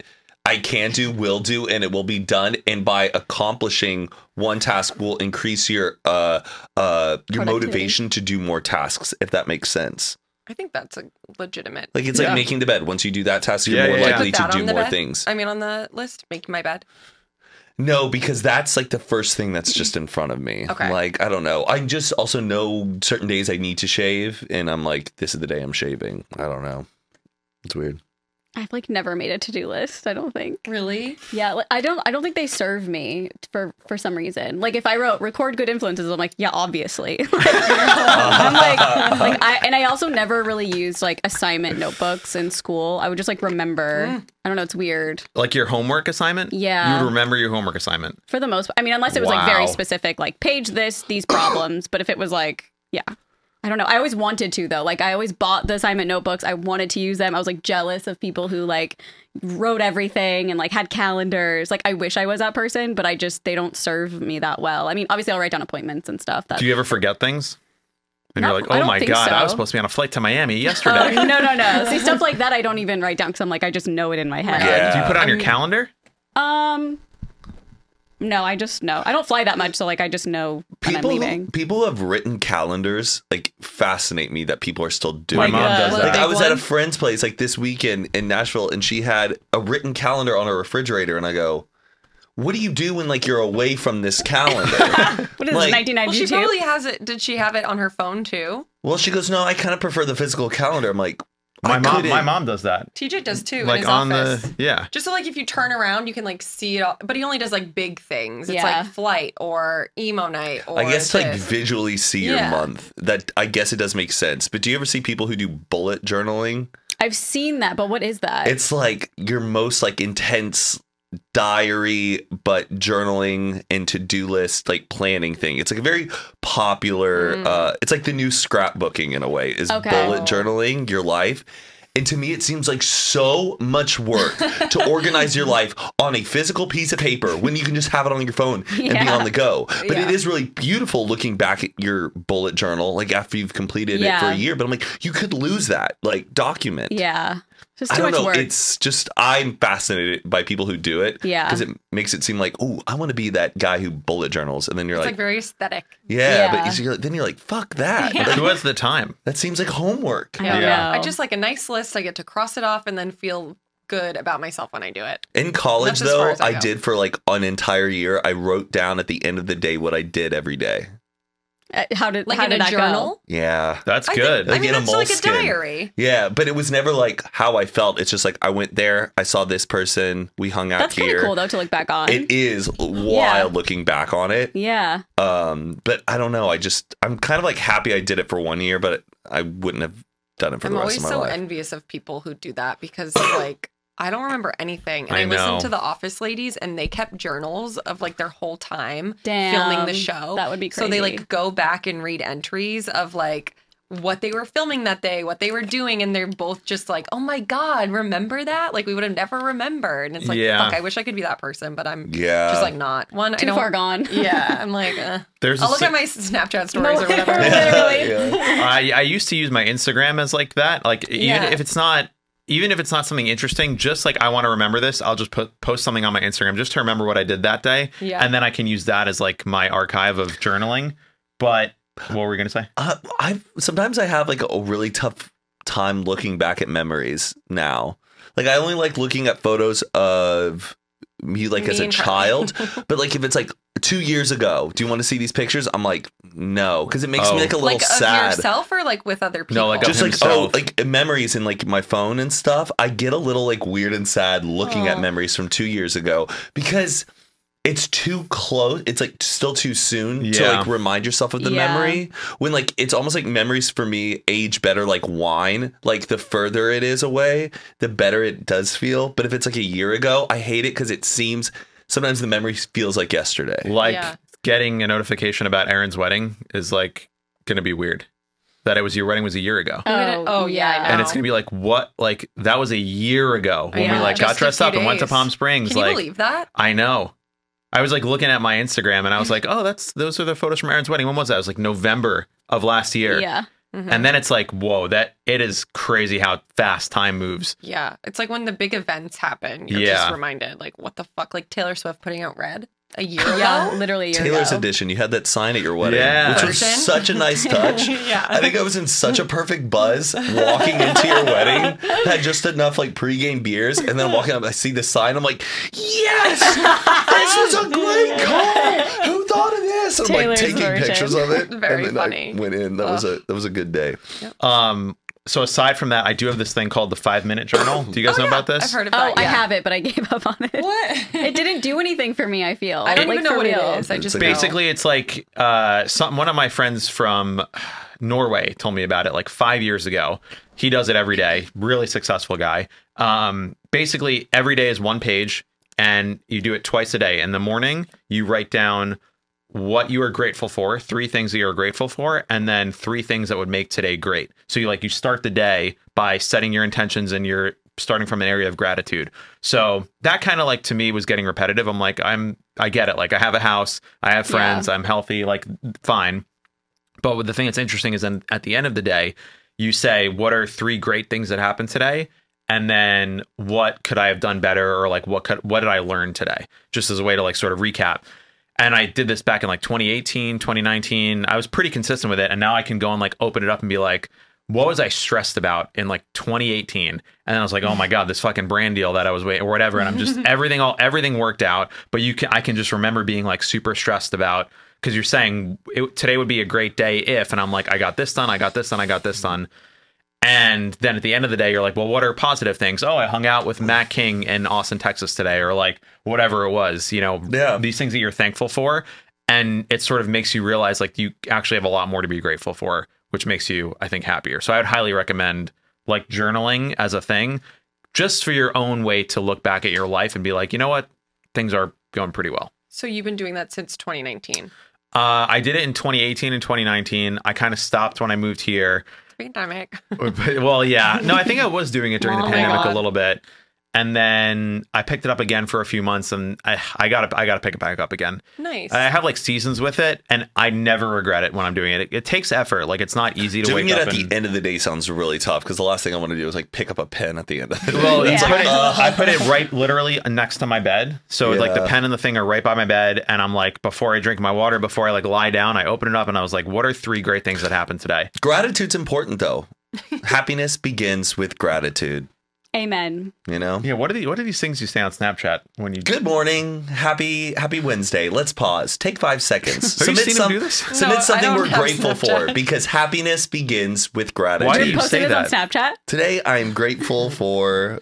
I can do, will do, and it will be done. And by accomplishing one task will increase your motivation to do more tasks, if that makes sense. I think that's a legitimate. Like it's like making the bed. Once you do that task, you're more likely to do more things. I mean, on the list, make my bed. No, because that's like the first thing that's just in front of me. Okay. Like, I don't know. I just also know certain days I need to shave, and I'm like, this is the day I'm shaving. I don't know. It's weird. I've like never made a to-do list, I don't think. Really? Yeah, like, I don't think they serve me for some reason. Like if I wrote record good influences, I'm like, yeah, obviously. I'm like I also never really used like assignment notebooks in school. I would just like remember. I don't know, it's weird. Like your homework assignment? Yeah. You would remember your homework assignment. For the most, I mean, unless it was like very specific, like page these problems. But if it was like, yeah. I don't know. I always wanted to, though. Like, I always bought the assignment notebooks. I wanted to use them. I was, like, jealous of people who, like, wrote everything and, like, had calendars. Like, I wish I was that person, but they don't serve me that well. I mean, obviously, I'll write down appointments and stuff. Do you ever forget things? And you're like, I oh, don't my think God, so. I was supposed to be on a flight to Miami yesterday. No. See, stuff like that I don't even write down because I'm like, I just know it in my head. Yeah. Do you put it on your calendar? No, I just know. I don't fly that much, so like I just know when I'm leaving. People who have written calendars like fascinate me that people are still doing. My mom does Like that. I was at a friend's place like this weekend in Nashville, and she had a written calendar on her refrigerator, and I go, "What do you do when like you're away from this calendar?" What is like, this, 1992? Well, she probably has it. Did she have it on her phone too? Well, she goes, "No, I kind of prefer the physical calendar." I'm like, My mom does that. TJ does too. Like in his on office. Just so like if you turn around, you can like see it all. But he only does like big things. It's Yeah. like flight or emo night. Or I guess to like this. visually see your month. That I guess it does make sense. But do you ever see people who do bullet journaling? I've seen that, but what is that? It's like your most like intense diary, but journaling and to-do list, like planning thing. It's like a very popular, it's like the new scrapbooking in a way, is bullet journaling your life. And to me, it seems like so much work to organize your life on a physical piece of paper when you can just have it on your phone and be on the go. But it is really beautiful looking back at your bullet journal, like after you've completed it for a year. But I'm like, you could lose that, like document. Yeah. Just I too don't much know. work. It's just, I'm fascinated by people who do it. Yeah. Because it makes it seem like, oh, I want to be that guy who bullet journals. And then you're It's like, like very aesthetic. but then you're like, fuck that. But who has the time? That seems like homework. I don't Yeah. know. I just like a nice list. I get to cross it off and then feel good about myself when I do it. In college, That's as far though, as I I go. did for like an entire year. I wrote down at the end of the day what I did every day. How did Like how in did a that journal. Yeah. That's I good. Think, I Like mean, in a that's like a moleskin. diary. Yeah, but it was never like how I felt. It's just like I went there, I saw this person, we hung out That's kind here. of cool though to look back on. It is wild looking back on it. Yeah. But I don't know. I'm kind of like happy I did it for 1 year, but I wouldn't have done it for I'm the rest always of my so life. envious of people who do that because like I don't remember anything. And I I listened know. to the Office ladies and they kept journals of like their whole time Damn, filming the show. that would be So they crazy. like go back and read entries of like what they were filming that day, what they were doing, and they're both just like, oh my God, remember that? Like we would have never remembered. And it's like, Yeah. fuck, I wish I could be that person, but I'm Yeah. just like not. One, I Too don't far gone. Yeah. I'm like, There's I'll a look si- at my Snapchat stories or whatever. Literally. I used to use my Instagram as like that. Like Yeah. even if it's not something interesting, just like I want to remember this, I'll just post something on my Instagram just to remember what I did that day. Yeah. And then I can use that as like my archive of journaling. But what were we going to say? Sometimes I have like a really tough time looking back at memories now. Like I only like looking at photos of me like as a and Carly. child. But like if it's like 2 years ago, do you want to see these pictures? I'm like, no, because it makes me like a little Like sad. of yourself or like with other people? No, like of Just like himself. like memories in like my phone and stuff. I get a little like weird and sad looking at memories from 2 years ago because it's too close. It's like still too soon to Yeah. like remind yourself of the Yeah. memory. When like it's almost like memories for me age better like wine. Like the further it is away, the better it does feel. But if it's like a year ago, I hate it because it seems sometimes the memory feels like yesterday. Like Yeah. getting a notification about Aaron's wedding is like going to be weird. That your wedding was a year ago. Oh, yeah, I know. And it's going to be like, what? Like that was a year ago when we Yeah, like got just a dressed few up and went to days. Palm Springs. Can you like, believe that? I know. I was like looking at my Instagram and I was like, oh, those are the photos from Aaron's wedding. When was that? It was like November of last year. Yeah. And then it's like, whoa, that it is crazy how fast time moves. Yeah. It's like when the big events happen, you're Yeah. just reminded, like, what the fuck? Like Taylor Swift putting out Red a year Yeah, ago. literally a year Taylor's ago. edition. You had that sign at your wedding, Yeah. which was Version? such a nice touch. Yeah. I think I was in such a perfect buzz walking into your wedding. Had just enough like pregame beers, and then walking up, I see the sign. I'm like, yes, this was a great call. Who thought of this? I'm like Taylor's taking version. pictures of it. Very and then funny. I went in. That was a good day. So aside from that, I do have this thing called the 5-minute journal. Do you guys know about this? I've heard of Oh, that. I yeah. have it, but I gave up on it. What? It didn't do anything for me, I feel. I don't like, even know for what real. it is. I just It's know. Basically, it's like one of my friends from Norway told me about it like 5 years ago. He does it every day. Really successful guy. Basically, every day is one page, and you do it twice a day. In the morning, you write down what you are grateful for, 3 things that you're grateful for, and then 3 things that would make today great. So you start the day by setting your intentions, and you're starting from an area of gratitude. So that kind of like to me was getting repetitive. I'm like, I get it. Like I have a house, I have friends, I'm healthy, like fine. But the thing that's interesting is then at the end of the day, you say, what are 3 great things that happened today? And then what could I have done better? Or like, what did I learn today? Just as a way to like sort of recap. And I did this back in like 2018, 2019. I was pretty consistent with it. And now I can go and like open it up and be like, what was I stressed about in like 2018? And then I was like, oh my God, this fucking brand deal that I was waiting or whatever. And I'm just everything worked out. But I can just remember being like super stressed about, because you're saying today would be a great day if, and I'm like, I got this done, I got this done, I got this done. And then at the end of the day, you're like, well, what are positive things? Oh, I hung out with Matt King in Austin, Texas today, or like whatever it was, these things that you're thankful for. And it sort of makes you realize like you actually have a lot more to be grateful for, which makes you, I think, happier. So I would highly recommend like journaling as a thing, just for your own way to look back at your life and be like, you know what? Things are going pretty well. So you've been doing that since 2019. I did it in 2018 and 2019. I kind of stopped when I moved here. Pandemic. Well, yeah. No, I think I was doing it during the Oh my pandemic God. a little bit. And then I picked it up again for a few months, and I gotta pick it back up again. Nice. I have like seasons with it, and I never regret it when I'm doing it. It takes effort. Like it's not easy to Doing wake it up at and... the end of the day sounds really tough because the last thing I want to do is like pick up a pen at the end of the day. Well, Yeah. I put it right literally next to my bed. So like the Yeah. pen and the thing are right by my bed. And I'm like, before I drink my water, before I like lie down, I open it up and I was like, what are 3 great things that happened today? Gratitude's important though. Happiness begins with gratitude. Amen. You know. Yeah. What are these things you say on Snapchat when you... Good morning. Happy Wednesday. Let's pause. Take 5 seconds. Have you seen him do this? Submit No, I something don't we're have grateful for Snapchat. because happiness begins with gratitude. Why do you Posted say it on that? Snapchat. Today I am grateful for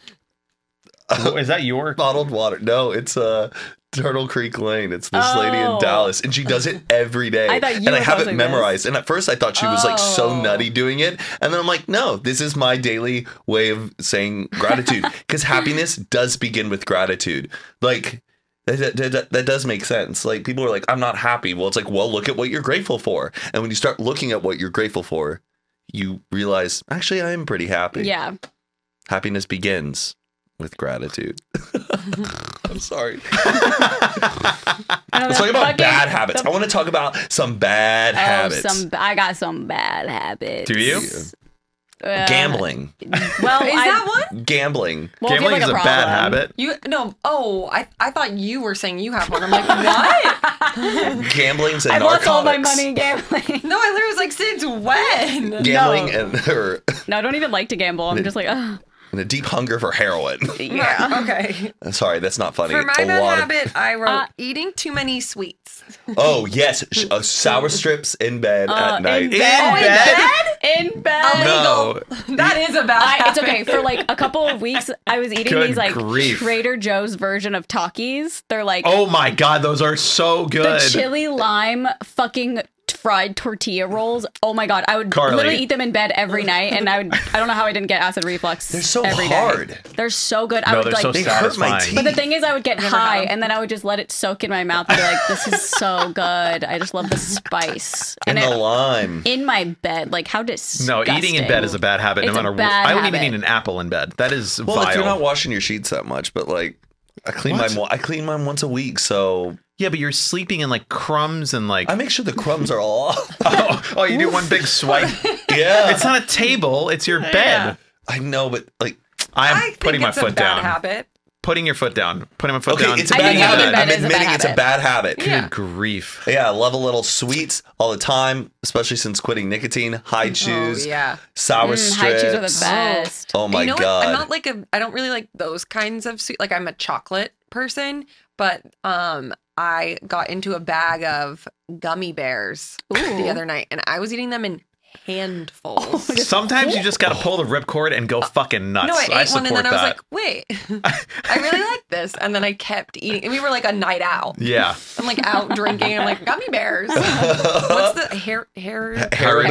Is that your... bottled water. No, it's Turtle Creek Lane. It's this lady in Oh. Dallas, and she does it every day. I thought you and I were have it posting this. memorized. And at first, I thought she was like so Oh. nutty doing it, and then I'm like, no, this is my daily way of saying gratitude because happiness does begin with gratitude. Like. That does make sense. Like people are like, I'm not happy. Well, it's like, well, look at what you're grateful for. And when you start looking at what you're grateful for, you realize, actually, I am pretty happy. Yeah. Happiness begins with gratitude. I'm sorry. Let's Let's talk about bad habits. I want to talk about some bad habits. I got some bad habits. Do you? Gambling. Well, Is that one? Gambling. Well, if you Gambling have, is like, a bad problem- habit. You no. Oh, I thought you were saying you have one. I'm like, what? Gambling's and I narcotics. lost all my money gambling. No, I literally was like, since when? Gambling and No, I don't even like to gamble. I'm just like, ugh. and a deep hunger for heroin. Yeah. Okay. Sorry, that's not funny. For my A bad lot of- habit, I wrote eating too many sweets. Oh yes, sour strips in bed at night. In bed? In bed. No. That is a bad It's habit. okay. For like a couple of weeks, I was eating Good these like grief. Trader Joe's version of Takis. They're like Oh my God, those are so the good. chili lime fucking fried tortilla rolls. Oh my God. I would Carly. literally eat them in bed every night. And I don't know how I didn't get acid reflux. They're so every day. hard. They're so good. I No, would they're like, so They hurt my satisfying. teeth. but the thing is, I would get Never high have. and then I would just let it soak in my mouth and be like, this is so good. I just love the spice. And And the lime. in my bed, like how No, disgusting. eating in bed is a bad habit. It's no a matter what. bad I wouldn't even habit. eat an apple in bed. That is Well, vile. if you're not washing your sheets that much, but like I clean What? I clean mine once a week, so Yeah, but you're sleeping in like crumbs and like. I make sure the crumbs are all off. Oh, you do one big swipe. Yeah. It's not a table. It's your bed. Yeah. I know, but like, I'm I putting think my it's foot a bad down. habit. Putting your foot down. Putting my foot okay, down. it's a I bad think habit. making bed I'm is a bad admitting it's a habit. bad habit. Yeah. Good grief. Yeah, I love a little sweets all the time, especially since quitting nicotine. High chews, yeah. sour High strips. chews are the best. Oh my You know god! what? I'm not like I don't really like those kinds of sweet. Like I'm a chocolate person, but I got into a bag of gummy bears the other night, and I was eating them in handfuls. Sometimes you just got to pull the ripcord and go fucking nuts. No, I ate support one and then I was that. like, wait, I really like this. And then I kept eating. And we were like a night out. yeah. I'm like out drinking. I'm like, gummy bears. What's the Haribo?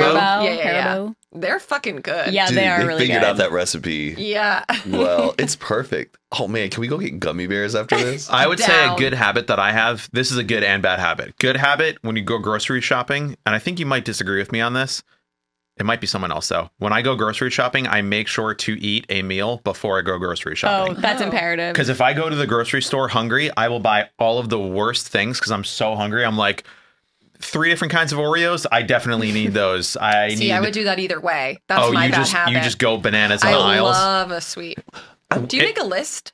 Haribo. They're fucking good. Yeah, Dude, they are really figured good. out that recipe. Yeah. Well, it's perfect. Oh man, can we go get gummy bears after this? I would say a Down. good habit that I have. This is a good and bad habit. Good habit when you go grocery shopping, and I think you might disagree with me on this. It might be someone else though. When I go grocery shopping, I make sure to eat a meal before I go grocery Oh, shopping. that's Oh. imperative. Because if I go to the grocery store hungry, I will buy all of the worst things because I'm so hungry. I'm like, 3 different kinds of Oreos. I definitely need those. See, I would do that either way. That's my you bad just habit. you just go bananas in I the aisles. love a sweet. Do you it- make a list?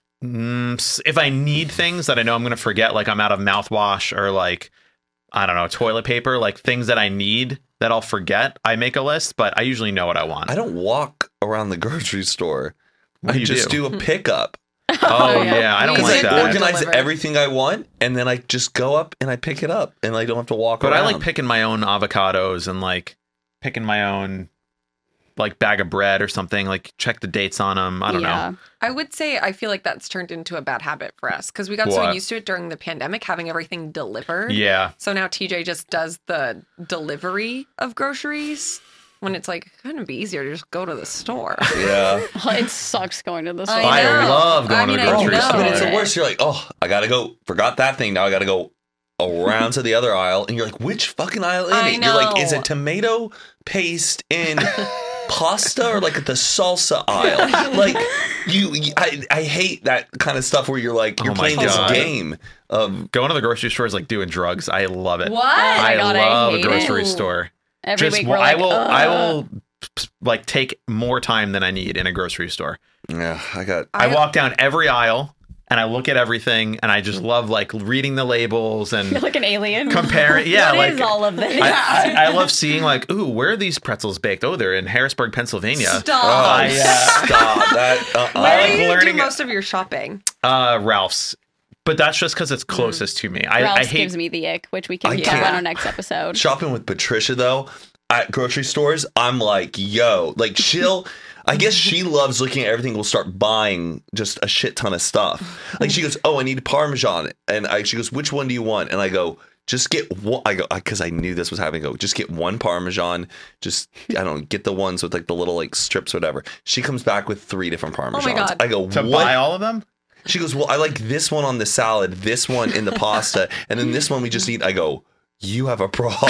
If I need things that I know I'm going to forget, like I'm out of mouthwash or like, I don't know, toilet paper, like things that I need that I'll forget, I make a list, but I usually know what I want. I don't walk around the grocery store. What I do you just do? do a pickup. Oh, yeah. yeah. I don't Because Because like I They're that. organize delivered. everything I want, and then I just go up and I pick it up, and I don't have to walk But around. I like picking my own avocados and like picking my own like bag of bread or something, like check the dates on them. I don't know. I would say I feel like that's turned into a bad habit for us because we got so What? used to it during the pandemic, having everything delivered. Yeah. So now TJ just does the delivery of groceries when it's like kind of be easier to just go to the store. Yeah. It sucks going to the store. I I know. love going I mean, to the I grocery know. store. But it's the worst. You're like, oh, I gotta go. Forgot that thing. Now I gotta go around to the other aisle, and you're like, which fucking aisle is I it? You're like, is know. it tomato paste in pasta or like the salsa aisle? Like I hate that kind of stuff where you're like you're Oh my playing this God. game of Going to the grocery store is like doing drugs. I love it. What? Oh my God, I love a hate grocery it. store. Every Just week we're like, I will like take more time than I need in a grocery store. yeah. I got I walk down every aisle and I look at everything and I just love like reading the labels and You're like an alien. comparing. Yeah, What like is all of this? I love seeing like, ooh, where are these pretzels baked? Oh, they're in Harrisburg, Pennsylvania. Stop. oh, I, stop that. Where like do you do learning- most of your shopping? Ralph's. But that's just because it's closest to me. I Ralph's hate gives me the ick, which we can I talk can't. about on our next episode. Shopping with Patricia though at grocery stores, I'm like, yo, like I guess she loves looking at everything. We'll start buying just a shit ton of stuff. Like she goes, oh, I need Parmesan, and she goes, which one do you want? And I go, just get one. I go because I knew this was happening. I go, just get one Parmesan. Just I don't know, get the ones with like the little like strips, whatever. She comes back with 3 different Parmesans. God. I go, to what? buy all of them. She goes, well, I like this one on the salad, this one in the pasta, and then this one we just need. I go, you have a problem.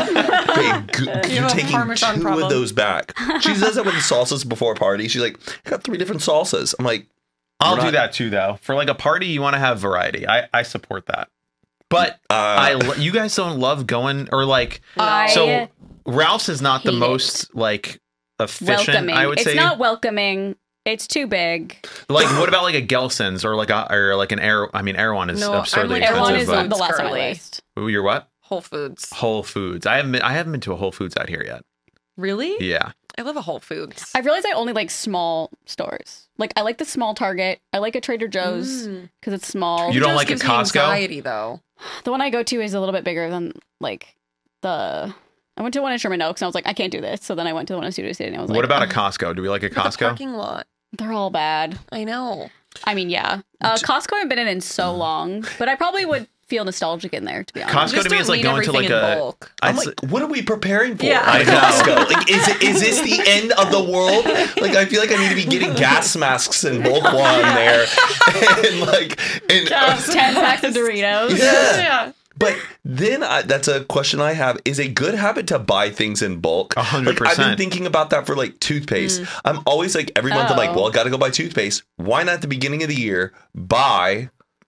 Babe, you're have a taking Parmesan 2 problem. of those back. She does that with the salsas before a party. She's like, I got 3 different salsas. I'm like, I'll We're do not- that too, though. For like a party, you want to have variety. I support that. But you guys don't love going or like so. Ralph's is not the hate most like efficient. welcoming. I would It's say. not welcoming. It's too big. Like, what about like a Gelson's or like an Air? I mean, Erewhon is No, I'm absurdly like Everyone expensive. is Foods the last on my currently. list. Ooh, you're what? Whole Foods. Whole Foods. I haven't been to a Whole Foods out here yet. Really? Yeah. I love a Whole Foods. I realized I only like small stores. Like I like the small Target. I like a Trader Joe's because it's small. You don't Just like a gives me Costco? Anxiety though. The one I go to is a little bit bigger than like the. I went to one in Sherman Oaks and I was like, I can't do this. So then I went to the one in Studio City and I was What like, about a "Ugh, Costco? Do we like a The Costco? parking lot. they're all bad. I know. I mean, yeah. Costco I haven't been in so long, but I probably would feel nostalgic in there, to be honest. Costco Just to me don't is like need going to everything like in a. bulk. I'm I'd like, what are we preparing for? Yeah. At I know. Costco? Like, is this the end of the world? Like, I feel like I need to be getting gas masks in bulk while I'm there, and like, and 10 packs of Doritos. yeah. But then that's a question I have: is a good habit to buy things in bulk? 100%. Like, I've been thinking about that for like toothpaste. I'm always like every month I'm like, Oh. well, I got to go buy toothpaste. Why not at the beginning of the year buy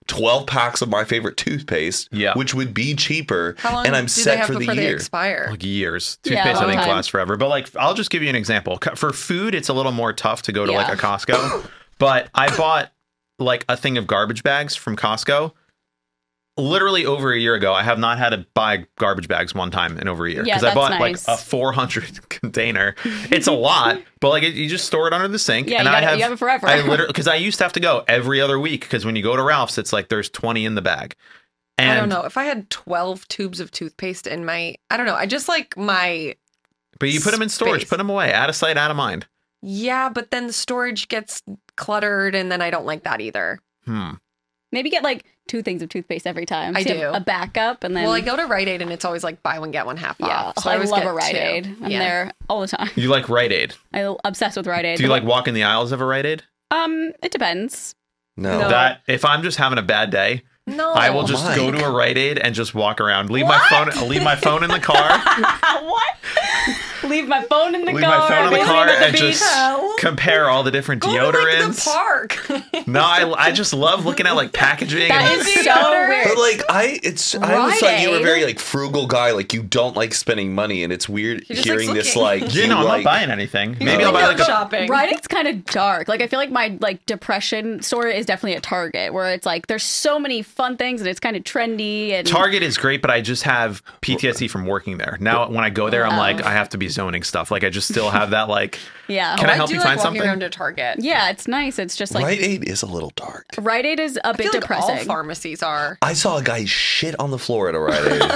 12 packs of my favorite toothpaste, Yeah. which would be cheaper, How long and I'm do they set have for the before they year. expire? Like years. Yeah, Toothpaste, I long think, time. lasts forever. But like, I'll just give you an example. For food, it's a little more tough to go to like Yeah. a Costco. But I bought like a thing of garbage bags from Costco. Literally over a year ago, I have not had to buy garbage bags one time in over a year Yeah, because I that's bought nice. like a 400 container. It's a lot, but like you just store it under the sink. Yeah, and you have it forever. I literally because I used to have to go every other week because when you go to Ralph's, it's like there's 20 in the bag. And I don't know. If I had 12 tubes of toothpaste in my, I don't know. I just like my, But you put them in storage, Space. put them away, out of sight, out of mind. yeah, but then the storage gets cluttered and then I don't like that either. Maybe get like 2 things of toothpaste every time. I So you have do. a backup, and then Well, I go to Rite Aid and it's always like buy one, get one half yeah, off. So I always love get a Rite 2. Aid. I'm Yeah. there all the time. You like Rite Aid? I'm obsessed with Rite Aid. Do you like walking the aisles of a Rite Aid? It depends. No. No. That if I'm just having a bad day, No. I will just go Mike. to a Rite Aid and just walk around. Leave my phone in the car. What? Leave my phone in the Leave car. my phone in the leave car it at the and beach. just compare all the different Go to like the deodorants. park. No, I just love looking at like packaging. That and is so weird. But like I always thought you were a Rite very Aid? like frugal guy, like you don't like spending money, and it's weird He just hearing likes this looking. like yeah, you no, I'm like, not buying anything. Maybe I'll buy like a shopping. Rite Aid's kind of dark. Like I feel like my like depression store is definitely a Target, where it's like there's so many fun things and it's kind of trendy and Target is great, but I just have PTSD from working there. Now when I go there, I'm like I have to be zoning stuff. Like I just still have that like. yeah. Can I help do you like find walking something? around to Target. Yeah, it's nice. It's just like Rite Aid is a little dark. Rite Aid is a I bit feel like depressing. all pharmacies are. I saw a guy shit on the floor at a Rite Aid.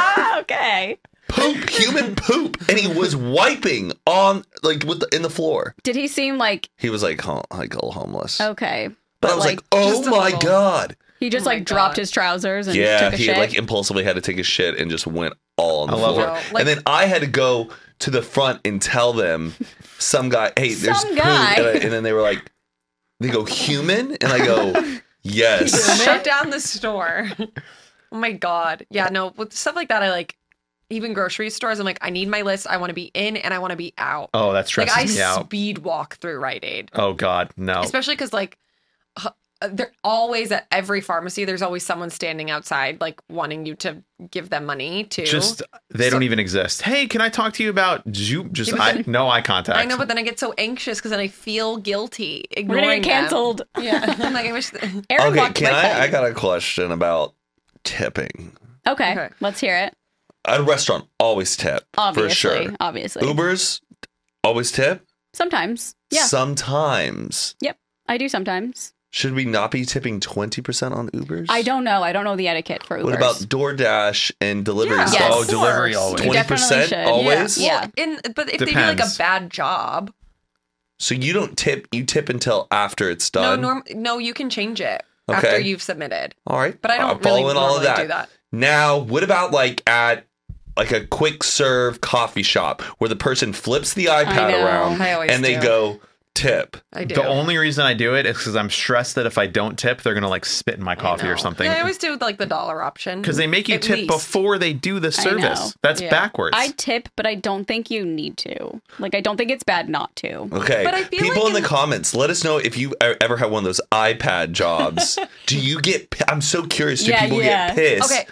Okay. Poop, human poop, and he was wiping on like in the floor. Did he seem like He was like like all homeless. okay? But I was like, just oh a my little- god. He just Oh my like dropped God. his trousers and Yeah, took a he shit. like impulsively had to take a shit and just went all on the I love floor. it. Like- and then I had to go to the front and tell them, some guy, hey, there's Some poop. guy. And then they were like, they go, human? And I go, yes. Shut down the store. Oh my god. Yeah, no, with stuff like that, I like even grocery stores. I'm like, I need my list. I want to be in and I want to be out. Oh, that like stresses I me out. speed walk through Rite Aid, Oh God, no. especially because like they're always at every pharmacy. There's always someone standing outside, like wanting you to give them money too. Just they don't even exist. Hey, can I talk to you about just but then- no eye contact? I know, but then I get so anxious because then I feel guilty We're ignoring gonna get them. canceled. Yeah, I'm like I wish. Aaron Okay, walked can right by I you. got a question about tipping. Okay, Okay. let's hear it. At a restaurant, always tip. Obviously, For sure. obviously. Ubers, always tip? Sometimes, yeah. Sometimes. Yep, I do sometimes. Should we not be tipping 20% on Ubers? I don't know. I don't know the etiquette for Ubers. What about DoorDash and delivery? Yeah, stuff? Yes. Oh, delivery always. You definitely 20% should. always? Yeah. But if they do like a Depends. bad job, So you don't tip, you tip until after it's done? no, you can change it Okay. after you've submitted. All right. But I don't I'm really following all of normally do that. Now, what about like at like a quick serve coffee shop where the person flips the iPad know. around I always and they do. go tip? I do. The only reason I do it is because I'm stressed that if I don't tip, they're gonna like spit in my coffee or know. something. Yeah, I always do like the dollar option Because they make you At tip least. before they do the know. service. That's Yeah. backwards. I tip, but I don't think you need to. Like, I don't think it's bad not to. Okay. But I feel People like in the in- comments, let us know if you ever had one of those iPad jobs. Do you get I'm so curious. Do Yeah, people yeah. get pissed Okay.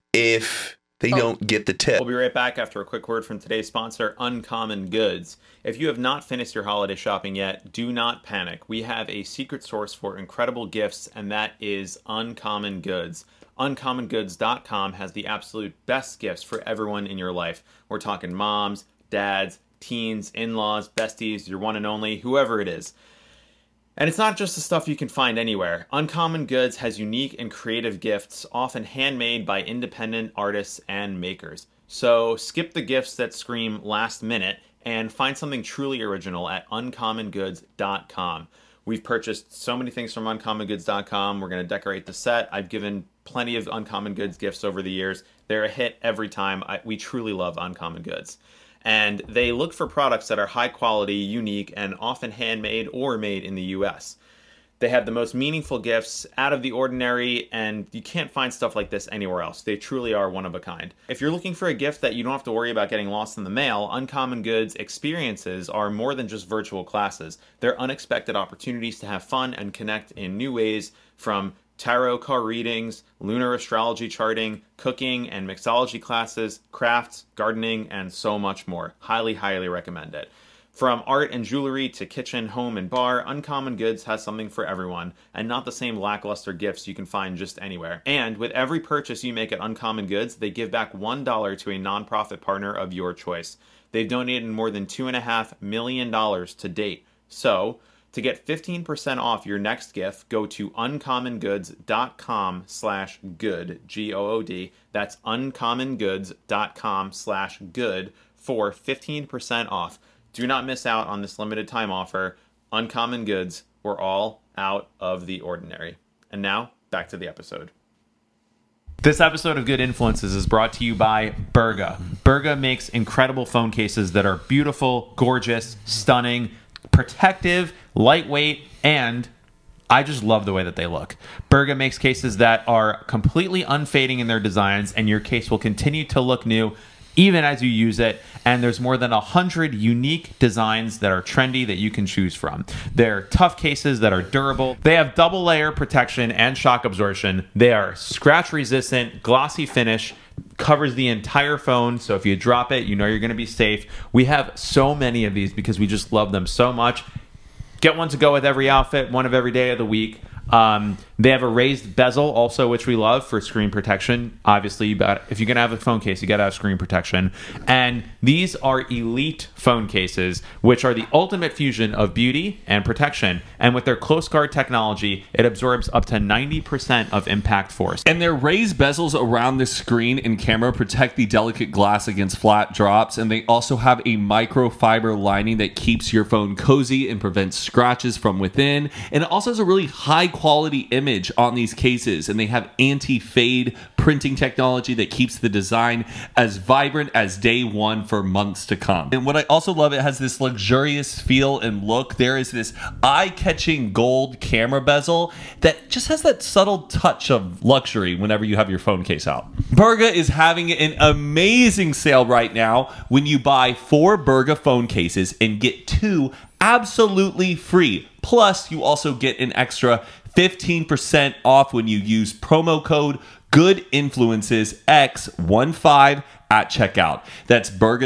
if they don't get the tip? We'll be right back after a quick word from today's sponsor, Uncommon Goods. If you have not finished your holiday shopping yet, do not panic. We have a secret source for incredible gifts, and that is Uncommon Goods. UncommonGoods.com has the absolute best gifts for everyone in your life. We're talking moms, dads, teens, in-laws, besties, your one and only, whoever it is. And it's not just the stuff you can find anywhere. Uncommon Goods has unique and creative gifts, often handmade by independent artists and makers. So skip the gifts that scream last minute and find something truly original at uncommongoods.com. We've purchased so many things from uncommongoods.com. We're going to decorate the set. I've given plenty of Uncommon Goods gifts over the years. They're a hit every time. We truly love Uncommon Goods. And they look for products that are high quality, unique, and often handmade or made in the US. They have the most meaningful gifts, out of the ordinary, and you can't find stuff like this anywhere else. They truly are one of a kind. If you're looking for a gift that you don't have to worry about getting lost in the mail, Uncommon Goods experiences are more than just virtual classes. They're unexpected opportunities to have fun and connect in new ways, from tarot card readings, lunar astrology charting, cooking and mixology classes, crafts, gardening, and so much more. Highly, highly recommend it. From art and jewelry to kitchen, home, and bar, Uncommon Goods has something for everyone, and not the same lackluster gifts you can find just anywhere. And with every purchase you make at Uncommon Goods, they give back $1 to a nonprofit partner of your choice. They've donated more than $2.5 million to date. So, to get 15% off your next gift, go to uncommongoods.com/good, G-O-O-D. That's uncommongoods.com/good for 15% off. Do not miss out on this limited time offer. Uncommon Goods, we're all out of the ordinary. And now, back to the episode. This episode of Good Influences is brought to you by Burga. Burga makes incredible phone cases that are beautiful, gorgeous, stunning, protective, lightweight, and I just love the way that they look. Burga makes cases that are completely unfading in their designs, and your case will continue to look new even as you use it. And there's more than 100 unique designs that are trendy that you can choose from. They're tough cases that are durable. They have double layer protection and shock absorption. They are scratch resistant, glossy finish, covers the entire phone, so if you drop it, you know you're going to be safe. We have so many of these because we just love them so much. Get one to go with every outfit, one of every day of the week. They have a raised bezel also, which we love for screen protection. Obviously, if you're going to have a phone case, you got to have screen protection. And these are elite phone cases, which are the ultimate fusion of beauty and protection. And with their close guard technology, it absorbs up to 90% of impact force. And their raised bezels around the screen and camera protect the delicate glass against flat drops. And they also have a microfiber lining that keeps your phone cozy and prevents scratches from within. And it also has a really high quality image on these cases, and they have anti-fade printing technology that keeps the design as vibrant as day one for months to come. And what I also love, it has this luxurious feel and look. There is this eye-catching gold camera bezel that just has that subtle touch of luxury whenever you have your phone case out. Burga is having an amazing sale right now when you buy 4 Burga phone cases and get 2 absolutely free. Plus, you also get an extra 15% off when you use promo code GoodInfluencesX15 at checkout. That's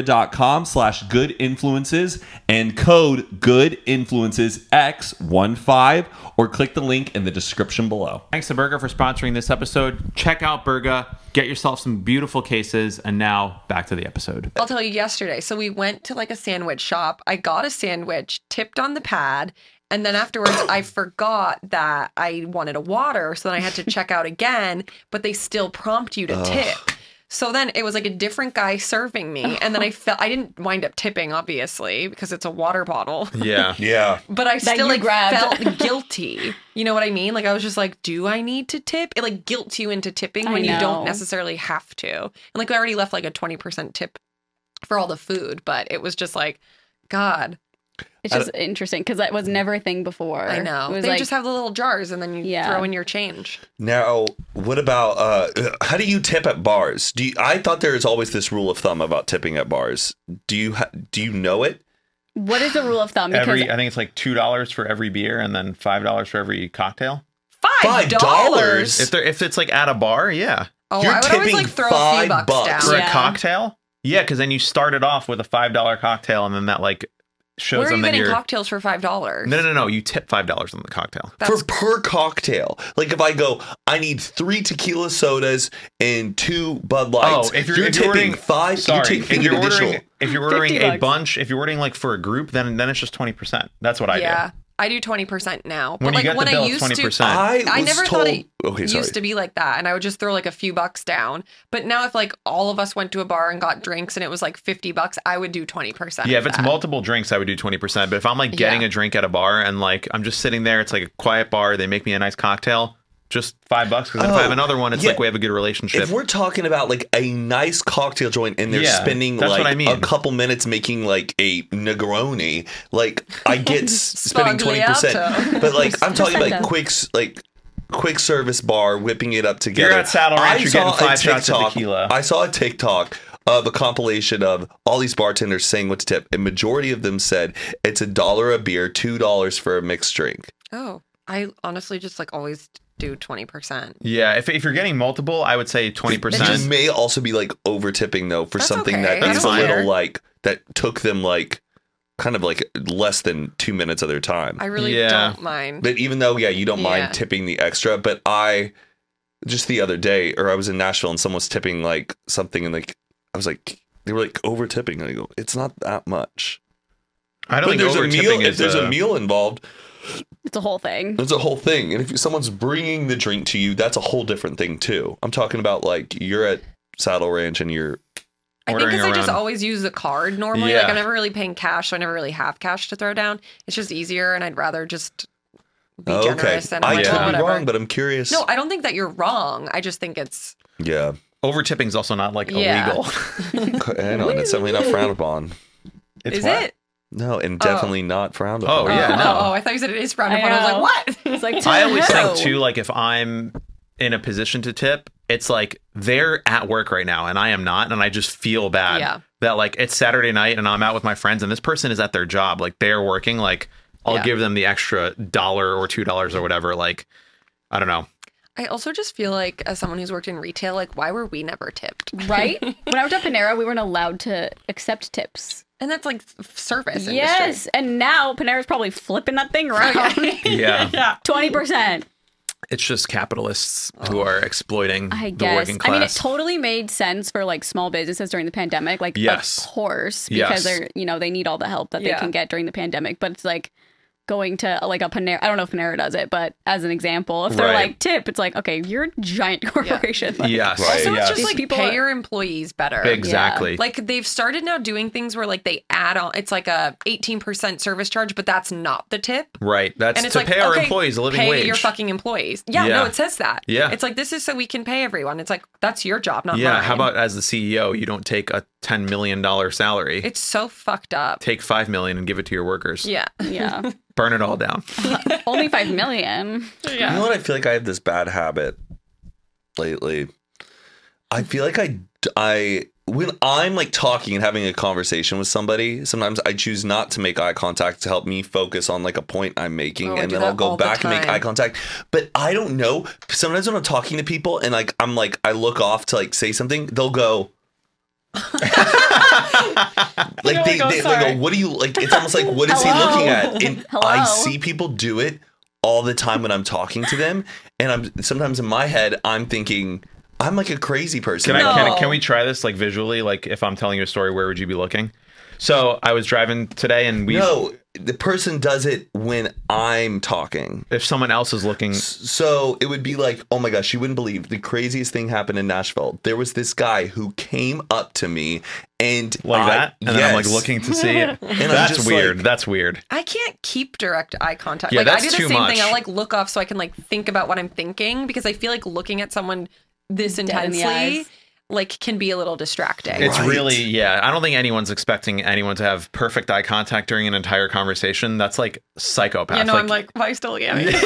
burga.com/goodinfluences and code GoodInfluencesX15, or click the link in the description below. Thanks to Burga for sponsoring this episode. Check out Burga, get yourself some beautiful cases, and now back to the episode. I'll tell you yesterday. So we went to like a sandwich shop. I got a sandwich, tipped on the pad, and then afterwards I forgot that I wanted a water. So then I had to check out again, but they still prompt you to tip. So then it was like a different guy serving me. And then I didn't wind up tipping, obviously, because it's a water bottle. Yeah. Yeah. But I still like grabbed. felt guilty. You know what I mean? Like I was just like, do I need to tip? It like guilts you into tipping when you don't necessarily have to. And like I already left like a 20% tip for all the food, but it was just like, God. It's just interesting because that was never a thing before. I know. It was They like, just have the little jars and then you throw in your change. Now, what about how do you tip at bars? I thought there is always this rule of thumb about tipping at bars. Do you know it? what is the rule of thumb? Because I think it's like $2 for every beer and then $5 for every cocktail. $5? If it's like at a bar, yeah. Oh, You're I would always tipping like throw a few bucks $5 down. For Yeah. a cocktail? Yeah, because then you start it off with a $5 cocktail and then that like shows Where are them you that getting you're... cocktails for $5? No. You tip $5 on the cocktail. That's Per cocktail. Like if I go, I need 3 tequila sodas and 2 Bud Lights. Oh, if you're tipping ordering 5, sorry, you're taking an additional. if you're ordering a $50. bunch, if you're ordering like for a group, then it's just 20%. That's what I yeah. do. I do 20% now. But When you like get when the bill, I it's used 20%. to I was never told, thought it okay, sorry. used to be like that, and I would just throw like a few bucks down. But now if like all of us went to a bar and got drinks and it was like $50, I would do 20%. Yeah, of if it's that. multiple drinks, I would do 20%. But if I'm like getting Yeah. a drink at a bar and like I'm just sitting there, it's like a quiet bar, they make me a nice cocktail, just $5. Because then if I have another one, it's yeah. like we have a good relationship. If we're talking about like a nice cocktail joint and they're Yeah, spending that's like what I mean. a couple minutes making like a Negroni, like I get spending 20%. Spagliato. But like I'm talking about Prosecco. quick service bar whipping it up together. You're at Saddle Ranch, you're getting saw a 5 shots of TikTok- tequila. I saw a TikTok of a compilation of all these bartenders saying what to tip. A majority of them said it's $1 a beer, $2 for a mixed drink. Oh, I honestly just like always do 20%. Yeah, if you're getting multiple, I would say 20%. You may also be like over tipping though for That's something okay. that I is a don't little care. like that took them like kind of like less than 2 minutes of their time. I really Yeah. don't mind. But even though, yeah, you don't Yeah. mind tipping the extra, but just the other day, or I was in Nashville and someone was tipping like something and like, I was like, they were like over tipping. And I go, it's not that much. I don't But think there's a over meal, tipping if is there's a meal involved, It's a whole thing. there's a whole thing. And if someone's bringing the drink to you, that's a whole different thing too. I'm talking about like you're at Saddle Ranch and you're, I think ordering because I just around. always use a card normally. Yeah. Like I'm never really paying cash, so I never really have cash to throw down. It's just easier, and I'd rather just be okay. generous. And I'm I like, could oh, be whatever. wrong, but I'm curious. No, I don't think that you're wrong. I just think it's Yeah. over tipping is also not like Yeah. illegal. I know, and it's definitely not frowned upon. It's is what? it? No, and definitely not frowned upon. Oh, yeah, no. Oh, I thought you said it is frowned I upon. I was know. like, what? It's like I always no. think too, like if I'm in a position to tip, it's like they're at work right now and I am not, and I just feel bad Yeah. that like it's Saturday night and I'm out with my friends and this person is at their job, like they're working, like I'll Yeah. give them the extra $1 or $2 or whatever. Like I don't know. I also just feel like, as someone who's worked in retail, like, why were we never tipped? Right? When I worked at Panera, we weren't allowed to accept tips. And that's like service industry. Yes, and now Panera's probably flipping that thing around. Yeah. 20%. It's just capitalists who are exploiting I the guess. working class. I mean, it totally made sense for like small businesses during the pandemic. Like, Yes. of course, Yes. because they're, they need all the help that they Yeah. can get during the pandemic. But it's like going to like a Panera. I don't know if Panera does it, but as an example, if they're Right. like tip, it's like, okay, you're a giant corporation. Like, Yes. Right. Also, Yeah. it's just These like people pay are- your employees better. Exactly. Like they've started now doing things where like they add on. It's like a 18% service charge, but that's not the tip. Right. That's And it's to like, pay our okay, employees a living pay wage. your fucking employees. Yeah, Yeah. no, it says that. Yeah. It's like, this is so we can pay everyone. It's like, that's your job, not yeah. mine. How about as the CEO, you don't take a $10 million salary, It's so fucked up. take $5 million and give it to your workers. Yeah. Yeah. Burn it all down. Only 5 million. You know what? I feel like I have this bad habit lately. I feel like I when I'm like talking and having a conversation with somebody, sometimes I choose not to make eye contact to help me focus on like a point I'm making, Oh, I and do then I'll that go all the back and make time. eye contact. But I don't know. Sometimes when I'm talking to people and like I'm like I look off to like say something, they'll go. Like they go, what do you like? It's almost like, what is he Hello? looking at? And Hello? I see people do it all the time when I'm talking to them, and I'm sometimes in my head I'm thinking I'm like a crazy person. Can No. can we try this like visually? Like if I'm telling you a story, where would you be looking? So I was driving today and No, the person does it when I'm talking. if someone else is looking, So it would be like, oh my gosh, you wouldn't believe the craziest thing happened in Nashville. There was this guy who came up to me and like that, and then I'm like yes. looking to see it. I'm That's just weird. like- That's weird. I can't keep direct eye contact. Yeah, like I that's do the too same much. thing. I like look off so I can like think about what I'm thinking, because I feel like looking at someone this Dead in the intensely eyes. like can be a little distracting. It's Right. really, yeah. I don't think anyone's expecting anyone to have perfect eye contact during an entire conversation. That's like psychopath. you know, I'm like, why are you still looking at me?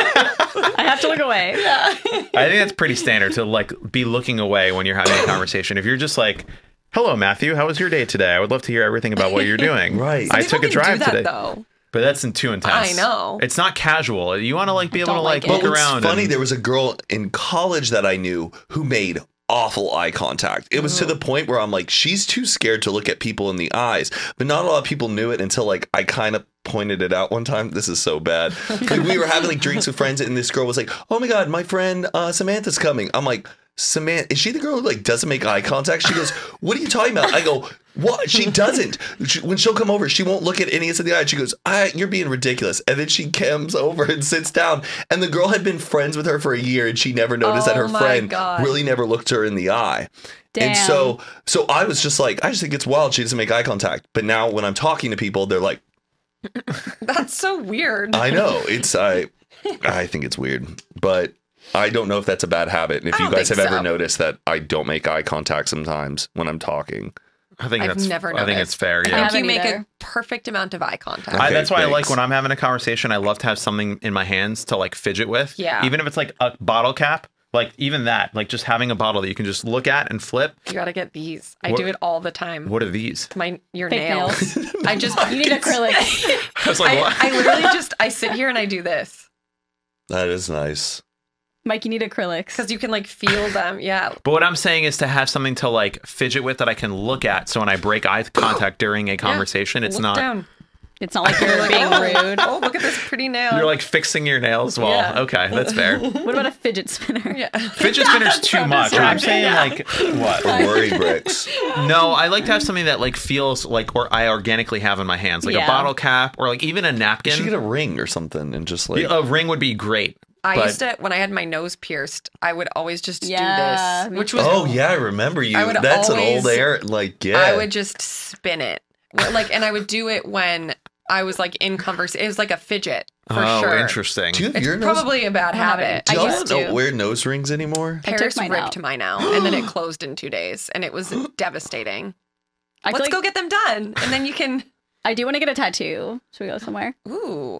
I have to look away. I think that's pretty standard to like be looking away when you're having a conversation. If you're just like, "Hello, Matthew. How was your day today? I would love to hear everything about what you're doing." Right. I People took a can do drive that, today, though. but that's too intense. I know. It's not casual. You want to like be able to Don't like like it. look But what's around. funny, and- there was a girl in college that I knew who made awful eye contact. It was to the point where I'm like, she's too scared to look at people in the eyes. But not a lot of people knew it until like I kind of pointed it out one time. This is so bad. Like, we were having like drinks with friends, and this girl was like, "Oh my god, my friend Samantha's coming." I'm like, Samantha, is she the girl who like doesn't make eye contact? She goes, "What are you talking about?" I go, "What? She doesn't. When she'll come over, she won't look at any of us in the eye." She goes, "You're being ridiculous." And then she comes over and sits down. And the girl had been friends with her for a year, and she never noticed that Oh her my friend God. really never looked her in the eye. And Damn. so I was just like, I just think it's wild she doesn't make eye contact. But now when I'm talking to people, they're like, That's so weird. I know it's I think it's weird, but I don't know if that's a bad habit. And if I you don't guys have think ever so. noticed that I don't make eye contact sometimes when I'm talking. I think I've that's. never I think noticed. it's fair. I Yeah. haven't You make either. a perfect amount of eye contact. Okay, That's why I like thanks. when I'm having a conversation. I love to have something in my hands to like fidget with. Yeah. Even if it's like a bottle cap, like even that, like just having a bottle that you can just look at and flip. You gotta get these. I What- do it all the time. What are these? Your Fake nails. I just You need acrylic. I was like, what? I literally just I sit here and I do this. That is nice. Mike, you need acrylics. because you can like feel them. Yeah. But what I'm saying is to have something to like fidget with that I can look at. So when I break eye contact during a conversation, it's Look not. down. It's not like you're being rude. Oh, look at this pretty nail. You're like fixing your nails. Well, Yeah. okay, that's fair. What about a fidget spinner? yeah. Fidget spinner's too much. I'm saying like what? Or worry bricks. No, I like to have something that like feels like or I organically have in my hands, like a Yeah. bottle cap or like even a You napkin. should get a ring or something and just like. A ring would be great. I but used to, when I had my nose pierced, I would always just Yeah, do me this, which was, Oh yeah, I remember you. I would That's an always- old air. Like yeah. I would just spin it. Like, and I would do it when I was like in conversation. It was like a fidget for oh, sure. interesting. Do you have It's your nose? probably a bad habit. Do I y'all used don't to. wear nose rings anymore? I took Paris mine ripped out. mine out, and then it closed in 2 days, and it was devastating. I feel Let's like go get them done, and then you can. I do want to get a tattoo. Should we go somewhere? Ooh,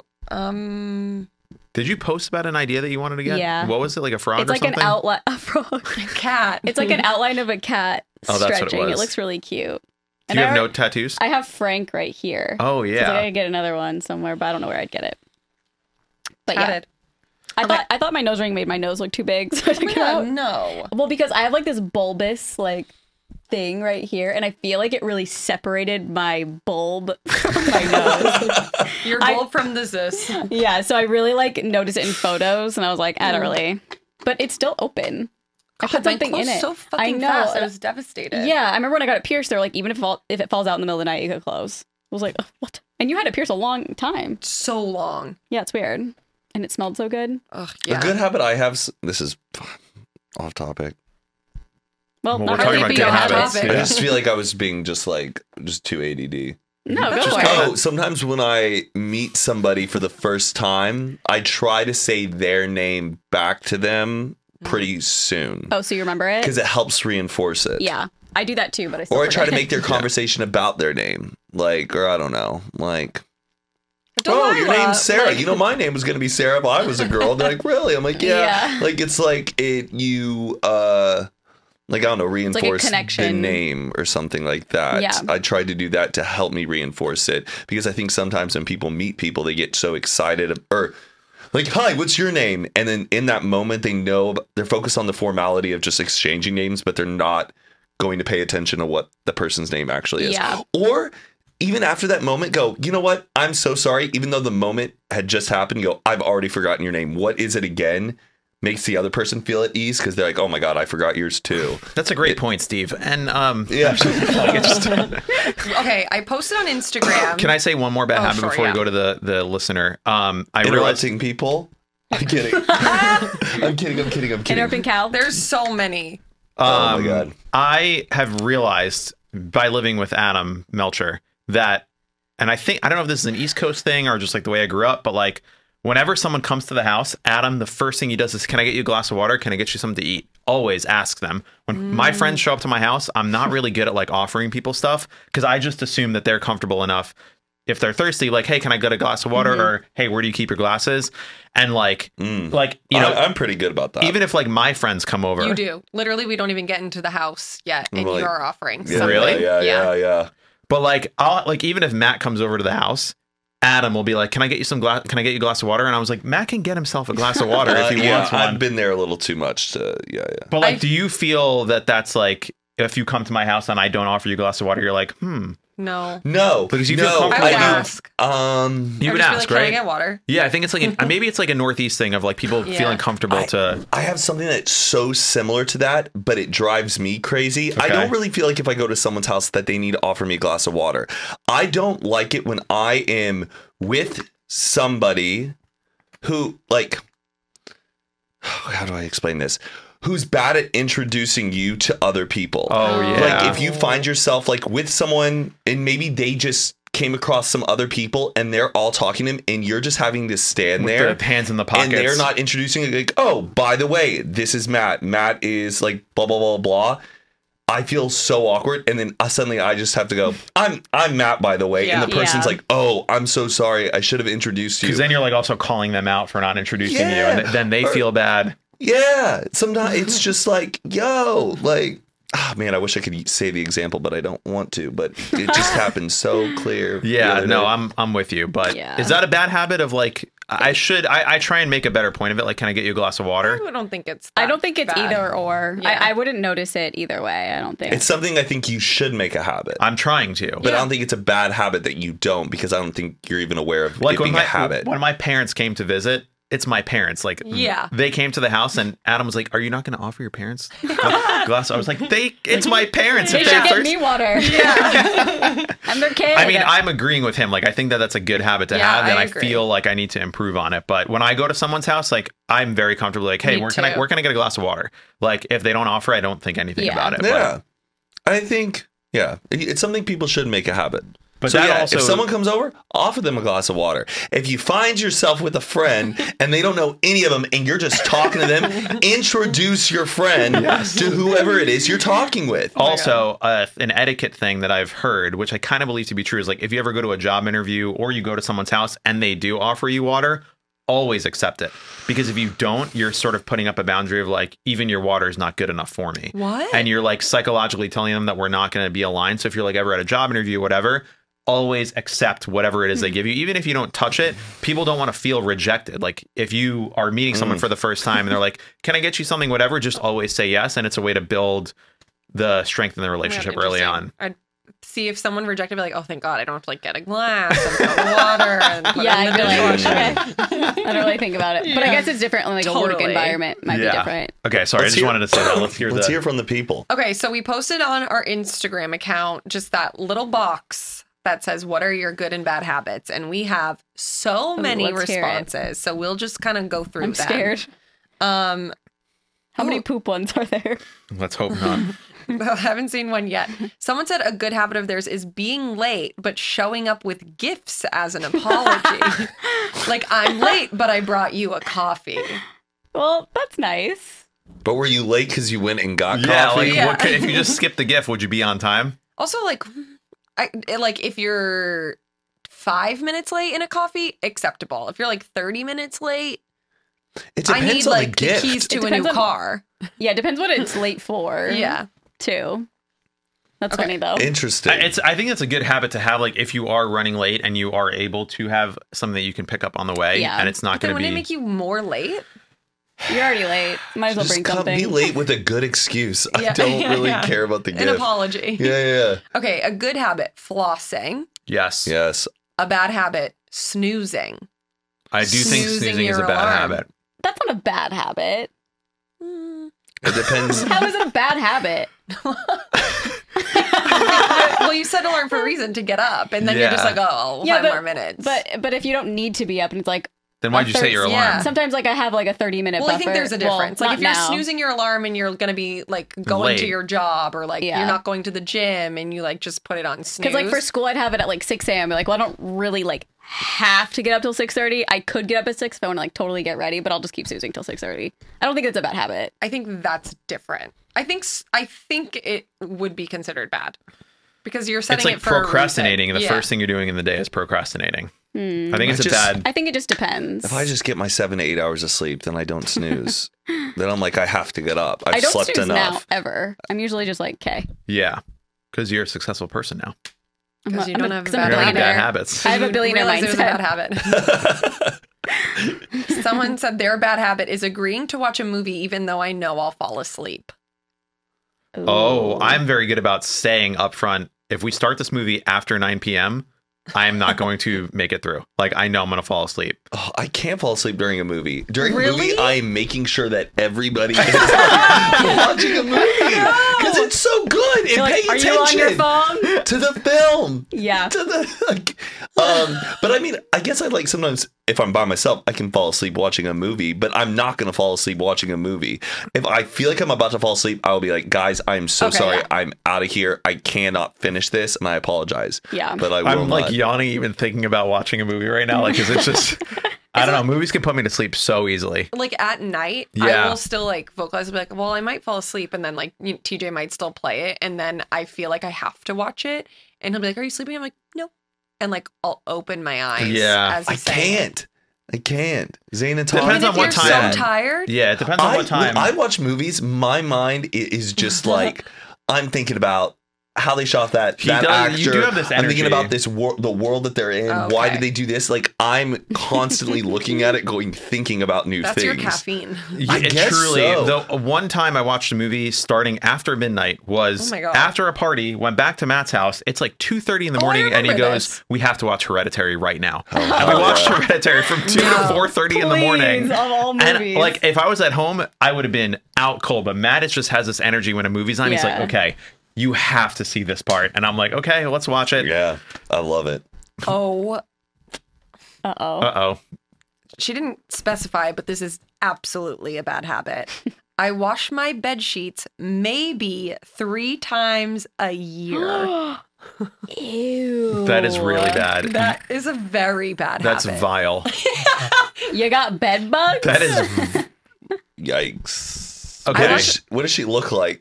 Did you post about an idea that you wanted to get? Yeah. What was it, like a frog It's or like something? an outline. A frog. cat. It's like an outline of a cat Oh, that's what it stretching. was. looks really cute. Do you have I, no tattoos? I have Frank right here. Oh, So I yeah. gotta get another one somewhere, but I don't know where I'd get it. But yeah, Tatted. I thought my nose ring made my nose look too big, so I took it Yeah, out. no. Well, because I have like this bulbous like thing right here, and I feel like it really separated my bulb from my nose. Your bulb from the Zeus. Yeah, so I really like noticed it in photos, and I was like, I don't really. But it's still open. I put Mine something in closed it. so fucking I know. fast. I was devastated. Yeah, I remember when I got it pierced. They're like, even if it falls out in the middle of the night, you could close. I was like, "Ugh, what? And you had it pierced a long time. So long. Yeah, it's weird. And it smelled so good. Ugh, A yeah. good habit I have. This is off topic. Well, Well, not we're talking really about be good on habits. topic. I just feel like I was being just too ADD. No, go Just for go. it. Oh, sometimes when I meet somebody for the first time, I try to say their name back to them pretty soon Oh, so you remember it? because it helps reinforce it. Yeah, I do that too, but I still Or I try to forget. make their conversation about their name, like, or I don't know, like, Delilah, oh, your name's Sarah. like- You know, my name was gonna be Sarah if I was a girl. They're like, really? I'm like, yeah. Yeah. Like, it's like like I don't know, like a reinforce the connection. name or something like that. Yeah. I tried to do that to help me reinforce it because I think sometimes when people meet people, they get so excited or like, hi, what's your name? And then in that moment, they know they're focused on the formality of just exchanging names, but they're not going to pay attention to what the person's name actually is. Yeah. Or even after that moment, go, you know what? I'm so sorry. Even though the moment had just happened, go, I've already forgotten your name. What is it again? Makes the other person feel at ease because they're like, oh my God, I forgot yours too. That's a great point, Steve. And Yeah. like, it's just- Okay, I posted on Instagram. can I say one more bad habit sure, before yeah. we go to the listener? I realized Interrupting people? I'm kidding. I'm kidding. Interrupting Cal. There's so many. Oh my God. I have realized by living with Adam Melcher that, and I don't know if this is an East Coast thing or just like the way I grew up, but like whenever someone comes to the house, Adam, the first thing he does is, can I get you a glass of water? Can I get you something to eat? Always ask them. When my friends show up to my house, I'm not really good at like offering people stuff because I just assume that they're comfortable enough. If they're thirsty, like, hey, can I get a glass of water? Or hey, where do you keep your glasses? And like you know, I'm pretty good about that. even if like my friends come over, You do. Literally, we don't even get into the house yet, and Like- you're offering Yeah, something. Really? Yeah. But like, I'll like even if Matt comes over to the house, Adam will be like, "Can I get you Can I get you a glass of water?" And I was like, Matt can get himself a glass of water if he wants one. I've been there a little too much to, yeah. But like, do you feel that that's like, if you come to my house and I don't offer you a glass of water, you're like, No. No. Because you feel no, I comfortable. would do. ask. you I would would just be ask, like, Can I right? get water? Yeah, I think it's like maybe it's like a Northeast thing of like people Yeah. feeling comfortable to. I have something that's so similar to that, but it drives me crazy. I Okay. don't really feel like if I go to someone's house that they need to offer me a glass of water. I don't like it when I am with somebody who, like, how do I explain this? Who's bad at introducing you to other people. Oh yeah. Like if you find yourself like with someone and maybe they just came across some other people and they're all talking to him and you're just having to stand With there the hands in the pockets. and they're not introducing like, oh, by the way, this is Matt. Matt is like blah blah blah blah. I feel so awkward, and then suddenly I just have to go. I'm Matt, by the way, and the Yeah. person's Yeah. like, oh, I'm so sorry. I should have introduced you. Because then you're like also calling them out for not introducing you, Yeah. and then they feel bad. Yeah, sometimes it's just like, yo, like, man, I wish I could say the example, but I don't want to. But it just happened so clear. the Yeah, other no, day. I'm with you. But Yeah. is that a bad habit of like I try and make a better point of it. Like, can I get you a glass of water? I don't think it's. I don't think it's bad. either or. Yeah. I wouldn't notice it either way. I don't think. It's something I think you should make a habit. I'm trying to. But I don't think it's a bad habit that you don't, because I don't think you're even aware of Like it being a habit. when my parents came to visit, it's my parents. Like, Yeah. they came to the house and Adam was like, "Are you not going to offer your parents glass?" I was like, it's my parents. They If should they're get thirsty. me water. Yeah. I'm their kid. I mean, I'm agreeing with him. Like, I think that that's a good habit to Yeah, have, and I I agree. feel like I need to improve on it. But when I go to someone's house, like, I'm very comfortable. Like, hey, Me where too. can I get a glass of water? Like, if they don't offer, I don't think anything Yeah. about it. Yeah. I think, it's something people should make a habit. But So, that also- if someone comes over, offer them a glass of water. If you find yourself with a friend and they don't know any of them and you're just talking to them, introduce your friend to whoever it is you're talking with. Also, an etiquette thing that I've heard, which I kind of believe to be true, is like if you ever go to a job interview or you go to someone's house and they do offer you water, always accept it. Because if you don't, you're sort of putting up a boundary of like, even your water is not good enough for me. What? And you're like psychologically telling them that we're not going to be aligned. So if you're like ever at a job interview, whatever, always accept whatever it is they give you. Even if you don't touch it, people don't want to feel rejected. Like if you are meeting someone for the first time and they're like, "Can I get you something, whatever?" Just always say yes. And it's a way to build the strength in the relationship early on. I'd see if someone rejected, be like, "Oh, thank God, I don't have to like get a glass and fill the water and put yeah, it in I'd the be like, dishwasher." okay. I don't really think about it. But I guess it's different. Like a work Totally. environment might be different. Okay, sorry. Let's I just hear- wanted to say that. Let's hear from the people. Okay, so we posted on our Instagram account just that little box that says, "What are your good and bad habits?" And we have so many let's hear it. responses. So we'll just kind of go through I'm them. scared. How many poop ones are there? Let's hope not. I haven't seen one yet. Someone said a good habit of theirs is being late, but showing up with gifts as an apology. Like, I'm late, but I brought you a coffee. Well, that's nice. But were you late because you went and got Yeah, coffee? like Yeah. What if you just skipped the gift, would you be on time? Also, like, if you're 5 minutes late in a coffee, acceptable. If you're like 30 minutes late, It I depends need on like the the gift. keys to It a new depends on- car. Yeah, it depends what it's late for. Yeah. Too. That's funny though. Interesting. I think it's a good habit to have. Like if you are running late and you are able to have something that you can pick up on the way, Yeah. and it's not But then going to wouldn't be. it make you more late? You're already late. Might as well Just bring come something. be late with a good excuse. I Yeah, don't yeah, really yeah. care about the An gift. apology. Yeah. Okay, a good habit, flossing. Yes, Yes. A bad habit, snoozing. I do think Snoozing snoozing is a your bad alarm. habit. That's not a bad habit. It depends. How is it a bad habit? Well, you set an alarm for a reason, to get up, and then you're just Yeah. like, oh, Yeah, 5 but- more minutes. But if you don't need to be up and it's like Then why'd you set your alarm? Yeah. sometimes like I have like a 30-minute well, buffer. I think there's a difference. Well, like if not you're now. snoozing your alarm and you're going to be like going Late. to your job, or like Yeah. you're not going to the gym and you like just put it on snooze. Because like for school, I'd have it at like 6 a.m. Like, well, I don't really like have to get up till 6:30. I could get up at 6 if I want to like totally get ready, but I'll just keep snoozing till 6:30. I don't think it's a bad habit. I think that's different. I think it would be considered bad because you're setting It's like it for procrastinating. a The reason. first thing you're doing in the day is procrastinating. I think it's I a just- bad. I think it just depends. If I just get my 7 to 8 hours of sleep, then I don't snooze. Then I'm like, I have to get up. I've I don't slept snooze now enough. ever. I'm usually just like, okay. Yeah, because you're a successful person now. Because you don't have You don't have any billionaire. bad habits. I have a You billionaire realize it was a mindset. bad habit. Someone said their bad habit is agreeing to watch a movie even though I know I'll fall asleep. Oh, I'm very good about saying up front, if we start this movie after 9 p.m., I'm not going to make it through. Like, I know I'm going to fall asleep. Oh, I can't fall asleep during a movie. During a Really? movie, I'm making sure that everybody is like, watching a movie because it's so good. And You're like, pay are attention you on your phone? to the film. Yeah. To the like, but I mean, I guess I like sometimes if I'm by myself, I can fall asleep watching a movie, but I'm not going to fall asleep watching a movie. If I feel like I'm about to fall asleep, I'll be like, guys, I'm so Okay, sorry. yeah. I'm out of here. I cannot finish this, and I apologize. Yeah. But I will I'm like not. yawning even thinking about watching a movie right now. Like, because it's just, I don't know. Movies can put me to sleep so easily. Like at night, Yeah. I will still like vocalize and be like, well, I might fall asleep. And then like TJ might still play it. And then I feel like I have to watch it. And he'll be like, are you sleeping? I'm like, no. And like I'll open my eyes. Yeah. As I he's saying it. can't. Zane and Tom. Depends Even on if what you're time. so tired. Yeah, it depends on what time. When I watch movies, my mind is just like I'm thinking about how they shot that He that does- actor. you do have this I'm thinking energy. about this the world that they're in. Oh, Why okay. did they do this? Like I'm constantly looking at it, thinking about new That's things. your caffeine. I guess truly. so. The one time I watched a movie starting after midnight was Oh my God. after a party. Went back to Matt's house. It's like 2:30 in the Oh, I morning, and he remember goes, this. "We have to watch Hereditary right now." Oh, and we watched Hereditary from 2 to 4:30 in the morning. Please, of all And movies. like, if I was at home, I would have been out cold. But Matt just has this energy when a movie's on. He's like, Yeah. "Okay, you have to see this part," and I'm like, "Okay, let's watch it." Yeah, I love it. Oh, Uh-oh. she didn't specify, but this is absolutely a bad habit. I wash my bed sheets maybe 3 times a year. Ew. That is really bad. That is a very bad That's habit. vile. You got bed bugs? That is Yikes. okay. What does she look like?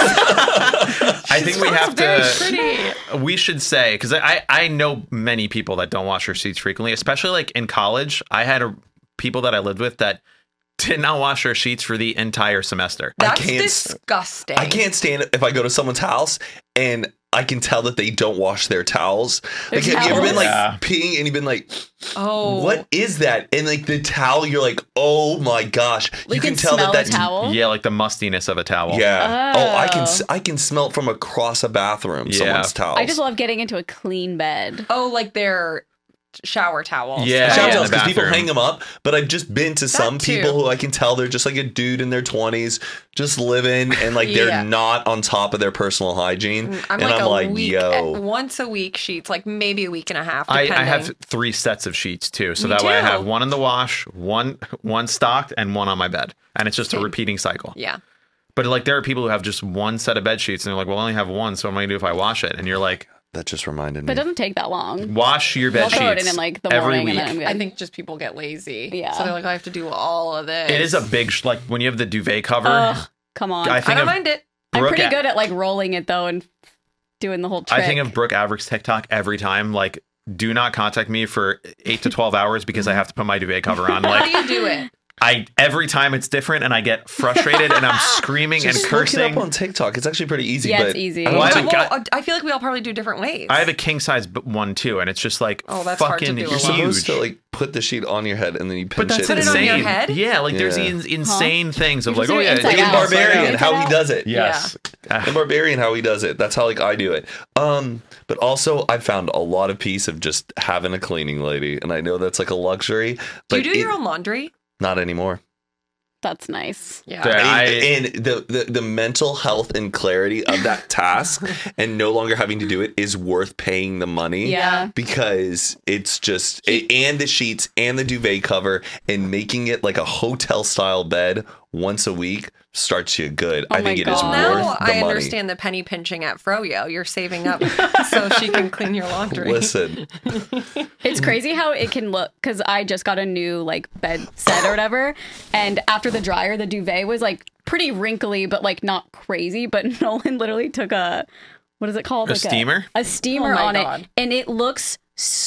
I think we have very to. pretty. We should say, because I know many people that don't wash their sheets frequently, especially like in college. I had people that I lived with that did not wash their sheets for the entire semester. That's can't disgusting. I can't stand it if I go to someone's house and I can tell that they don't wash their towels. Like, have you ever been like Yeah. peeing and you've been like, Oh, what is that? And like the towel, you're like, oh my gosh. You can smell that the towel? Yeah, like the mustiness of a towel. Yeah. Oh, Oh. I can smell it from across a bathroom. Yeah. Someone's towels. I just love getting into a clean bed. Oh, like their shower towels. Yeah. shower in towels the because people bathroom. hang them up, but I've just been to some too. people who I can tell they're just like a dude in their 20s, just living, and like Yeah. they're not on top of their personal hygiene. I'm and like I'm a like, week, yo, once a week sheets, like maybe a week and a half. I Depending. have 3 sets of sheets too, so Me that way I too. have one in the wash, one stocked, and one on my bed, and it's just a repeating cycle. Yeah. But like there are people who have just one set of bed sheets, and they're like, "Well, I only have one, so what am I gonna do if I wash it?" And you're like, that just reminded But it me. doesn't take that long. "Wash your bed I'll throw it sheets in like the every morning week." and then I'm good. I think just people get lazy. Yeah. So they're like, I have to do all of this. It is a big like when you have the duvet cover. Ugh, come on. I I think don't of mind it. I'm Brooke pretty A- good at like rolling it though and doing the whole trick. I think of Brooke Averick's TikTok every time. Like, do not contact me for 8 to 12 hours because I have to put my duvet cover on. How do Like, you do it? every time it's different, and I get frustrated, and I'm screaming Just and look it up cursing. on TikTok. It's actually pretty easy. Yeah, but it's easy. I don't Well, I think- haven't got- I feel like we all probably do different ways. I have a king size one too, and it's just like Oh, that's hard to fucking do you're alone. supposed huge. to like put the sheet on your head and then you pinch But that's it. Put it and on then- your head? Yeah, like there's Yeah. these insane things of You like, just oh do it yeah, inside Like in out. Barbarian, Inside how out? he does it. yes. In Barbarian, how he does it. That's how like I do it. But also I found a lot of peace of just having a cleaning lady, and I know that's like a luxury. Do But you do your own laundry? Not anymore. That's nice. Yeah. And the mental health and clarity of that task and no longer having to do it is worth paying the money. Yeah. Because it's just and the sheets and the duvet cover and making it like a hotel style bed once a week starts you good. Oh I think my it is God. worth Now the I money. understand the penny pinching at Froyo. You're saving up so she can clean your laundry. Listen, It's crazy how it can look because I just got a new like bed set or whatever, and after the dryer, the duvet was like pretty wrinkly, but like not crazy. But Nolan literally took a what is it called? A steamer? A steamer Oh my on God. it, and it looks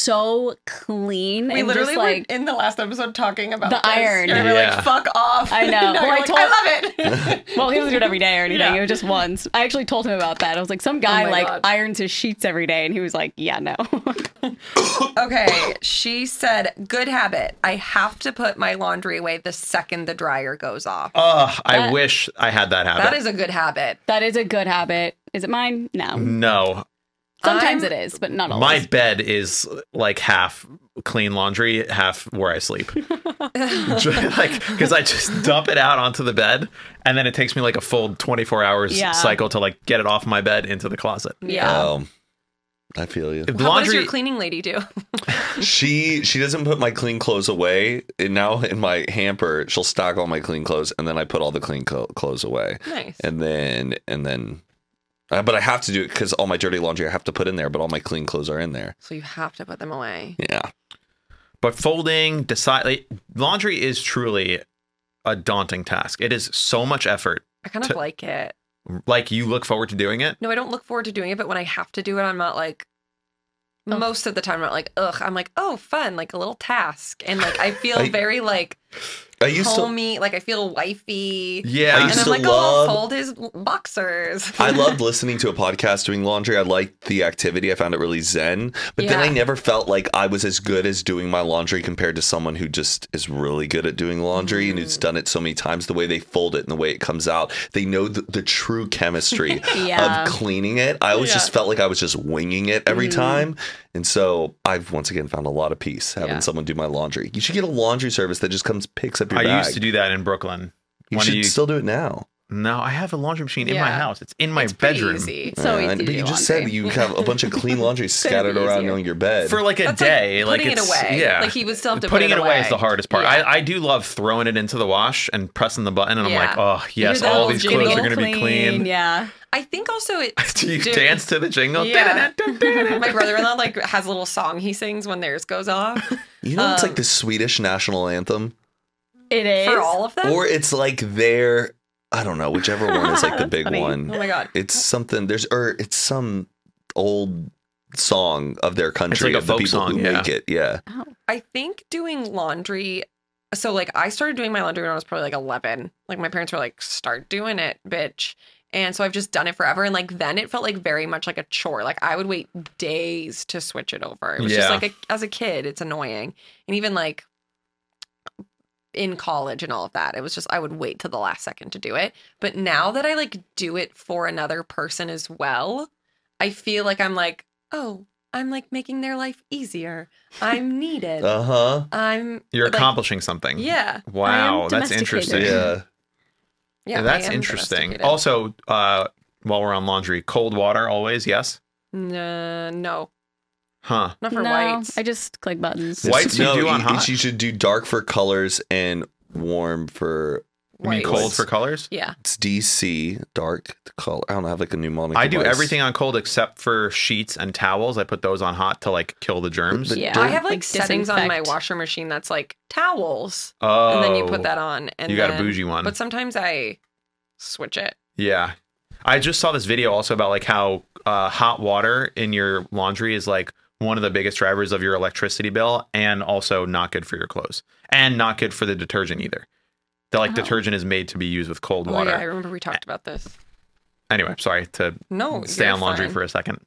so clean. We and literally just, like were in the last episode talking about The this. iron. You were Yeah. like, fuck off. I know. Now Well, you're I like, told- I love it. well, he doesn't do it every day or anything. Yeah. It was just once. I actually told him about that. I was like, some guy my like God. irons his sheets every day, and he was like, yeah, no. Okay. She said, good habit. I have to put my laundry away the second the dryer goes off. I That- wish I had that habit. That is a good habit. That is a good habit. Is it mine? No. No, Sometimes I'm- it is, but not always. my bed is like half clean laundry, half where I sleep. Like, because I just dump it out onto the bed, and then it takes me like a full 24 hours Yeah. cycle to like get it off my bed into the closet. Yeah. I feel you. If What does laundry, your cleaning lady do? She doesn't put my clean clothes away. And now in my hamper, she'll stack all my clean clothes, and then I put all the clean clothes away. Nice. And then, but I have to do it because all my dirty laundry I have to put in there, but all my clean clothes are in there. So you have to put them away. Yeah. but folding, laundry is truly a daunting task. It is so much effort. I kind of like it. Like, you look forward to doing it. No, I don't look forward to doing it, but when I have to do it, I'm not like, Ugh. most of the time, I'm not like, ugh. I'm like, oh, fun, like a little task. And like, I feel very like I used to. homey. Like I feel wifey. Yeah. I And used I'm to like, love- oh, I'll fold his boxers. I loved listening to a podcast doing laundry. I liked the activity. I found it really zen. But then Yeah. I never felt like I was as good as doing my laundry compared to someone who just is really good at doing laundry and who's done it so many times. The way they fold it and the way it comes out, they know the true chemistry Yeah. of cleaning it. I always just felt like I was just winging it every time. And so I've once again found a lot of peace having Yeah. someone do my laundry. You should get a laundry service that just picks up your I bag. used to do that in Brooklyn. You When should you- still do it now. No, I have a laundry machine in my Yeah. house. It's in my It's pretty bedroom. easy. So easy to but you do just laundry. said you have a bunch of clean laundry scattered be around easier. on your bed. For like a That's day, like putting it it's, away. Yeah, Like he would still have to putting put it away is the away. hardest part. Yeah. I do love throwing it into the wash and pressing the button, and I'm Yeah. like, oh yes, hear that all little these clothes are jingle? going to be clean. Yeah. I think also it. Do you dance to the jingle? Yeah. My brother-in-law like has a little song he sings when theirs goes off. You know, it's like the Swedish national anthem, It is. For all of them? or it's like their, I don't know, whichever one is like the big funny. one. Oh my god. It's something. It's some old song of their country like a of the folk people song, who yeah. make it. Yeah, I think doing laundry. So like I started doing my laundry when I was probably like 11. Like my parents were like, "Start doing it, bitch." And so I've just done it forever. And like then it felt like very much like a chore. Like I would wait days to switch it over. It was just Yeah. like as a kid, it's annoying. And even like in college and all of that, it was just I would wait till the last second to do it. But now that I like do it for another person as well, I feel like I'm like, oh, I'm like making their life easier. I'm needed. I'm You're like, accomplishing something. Yeah. Wow, am that's domesticated. interesting. yeah. Yeah, That's I am interesting. domesticated. Also, while we're on laundry, cold water always, yes? No, Huh. not for no, whites. I just click buttons. Whites you do on hot? You should do dark for colors and warm for. You mean Whites. cold for colors? Yeah. It's DC dark color. I don't know, I have like a mnemonic. I do device. everything on cold except for sheets and towels. I put those on hot to like kill the germs. The Yeah. dirt- I have like settings on my disinfect. washer machine that's like towels, Oh, and then you put that on, and you got a then- bougie one. But sometimes I switch it. Yeah. I just saw this video also about like how hot water in your laundry is like one of the biggest drivers of your electricity bill and also not good for your clothes and not good for the detergent either. The like detergent is made to be used with cold Oh water. yeah, I remember we talked about this. Anyway, sorry to No, stay you're on laundry fine. for a second.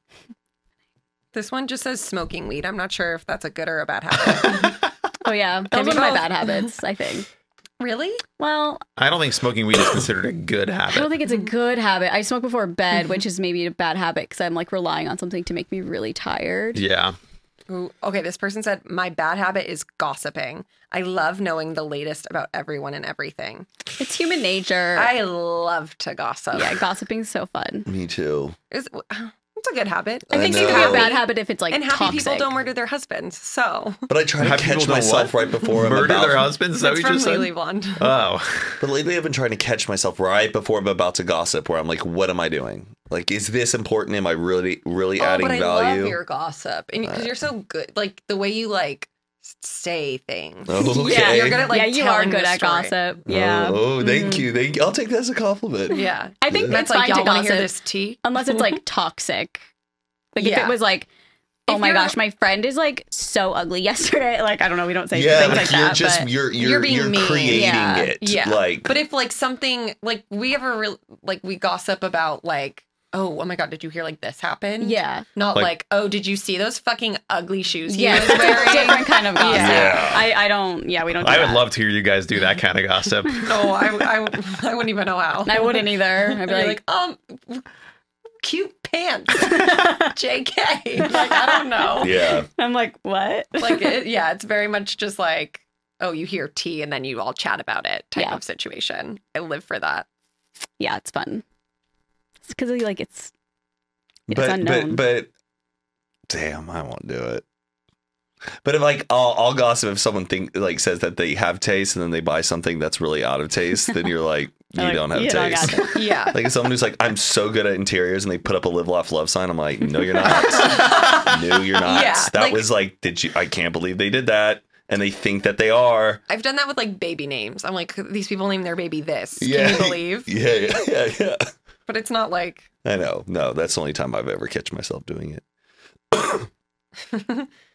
This one just says smoking weed. I'm not sure if that's a good or a bad habit. Oh yeah, that Can was be one of my both. bad habits. I think. Really? Well, I don't think smoking weed is considered a good I habit. don't think it's a good habit. I smoke before bed, which is maybe a bad habit because I'm like relying on something to make me really tired. Yeah. Ooh, okay, this person said, my bad habit is gossiping. I love knowing the latest about everyone and everything. It's human nature. I love to gossip. yeah, gossiping's so fun. Me too. It's a good habit. I think know. it can be a bad habit if it's like and happy toxic. people don't murder their husbands. So But I try to Happy catch people don't myself what? right before I'm Murder about. their husbands? Is that it's what you from just said? Legally Blonde. Oh. But lately, I've been trying to catch myself right before I'm about to gossip, where I'm like, "What am I doing? Like, is this important? Am I really adding but I value?" love your gossip, and because you're so good, like the way you like say things. Okay. Yeah, you're good at like yeah, you are telling good the at story. gossip. Yeah. Oh, thank you. Thank you. I'll take that as a compliment. Yeah, I think that's it's like fine to y'all want to gossip hear this tea. unless it's like toxic. Like if Yeah. it was like, oh If my you're- gosh, my friend is like so ugly yesterday. Like I don't know, we don't say Yeah, things like like you're that. just but you're being mean. creating Yeah. it. Yeah, Like, but if like something like we ever like we gossip about like oh my god, did you hear like this happened? yeah, not Like- like oh did you see those fucking ugly shoes he yeah, was that's wearing? a different kind of gossip. Yeah. I don't. Yeah, we don't. Do I would that. love to hear you guys do that kind of gossip. No, I wouldn't even know how. I wouldn't either. I'd I'd be like, cute pants, JK. Like I don't know. yeah. I'm like, what? Like yeah, it's very much just like oh you hear tea and then you all chat about it type Yeah. of situation. I live for that. Yeah, it's fun. It's because like it's But unknown. but damn, I won't do it. But if like I'll gossip if someone says that they have taste and then they buy something that's really out of taste, then you're like you Like, don't have you don't taste. got it. Yeah. Like if someone who's like, I'm so good at interiors and they put up a live, laugh, love sign, I'm like, no, you're not. No, you're not. Yeah, that like- was like, I can't believe they did that. And they think that they are. I've done that with like baby names. I'm like, these people name their baby this. Yeah. Can you believe? Yeah. But it's not like I know. No, that's the only time I've ever catch myself doing it.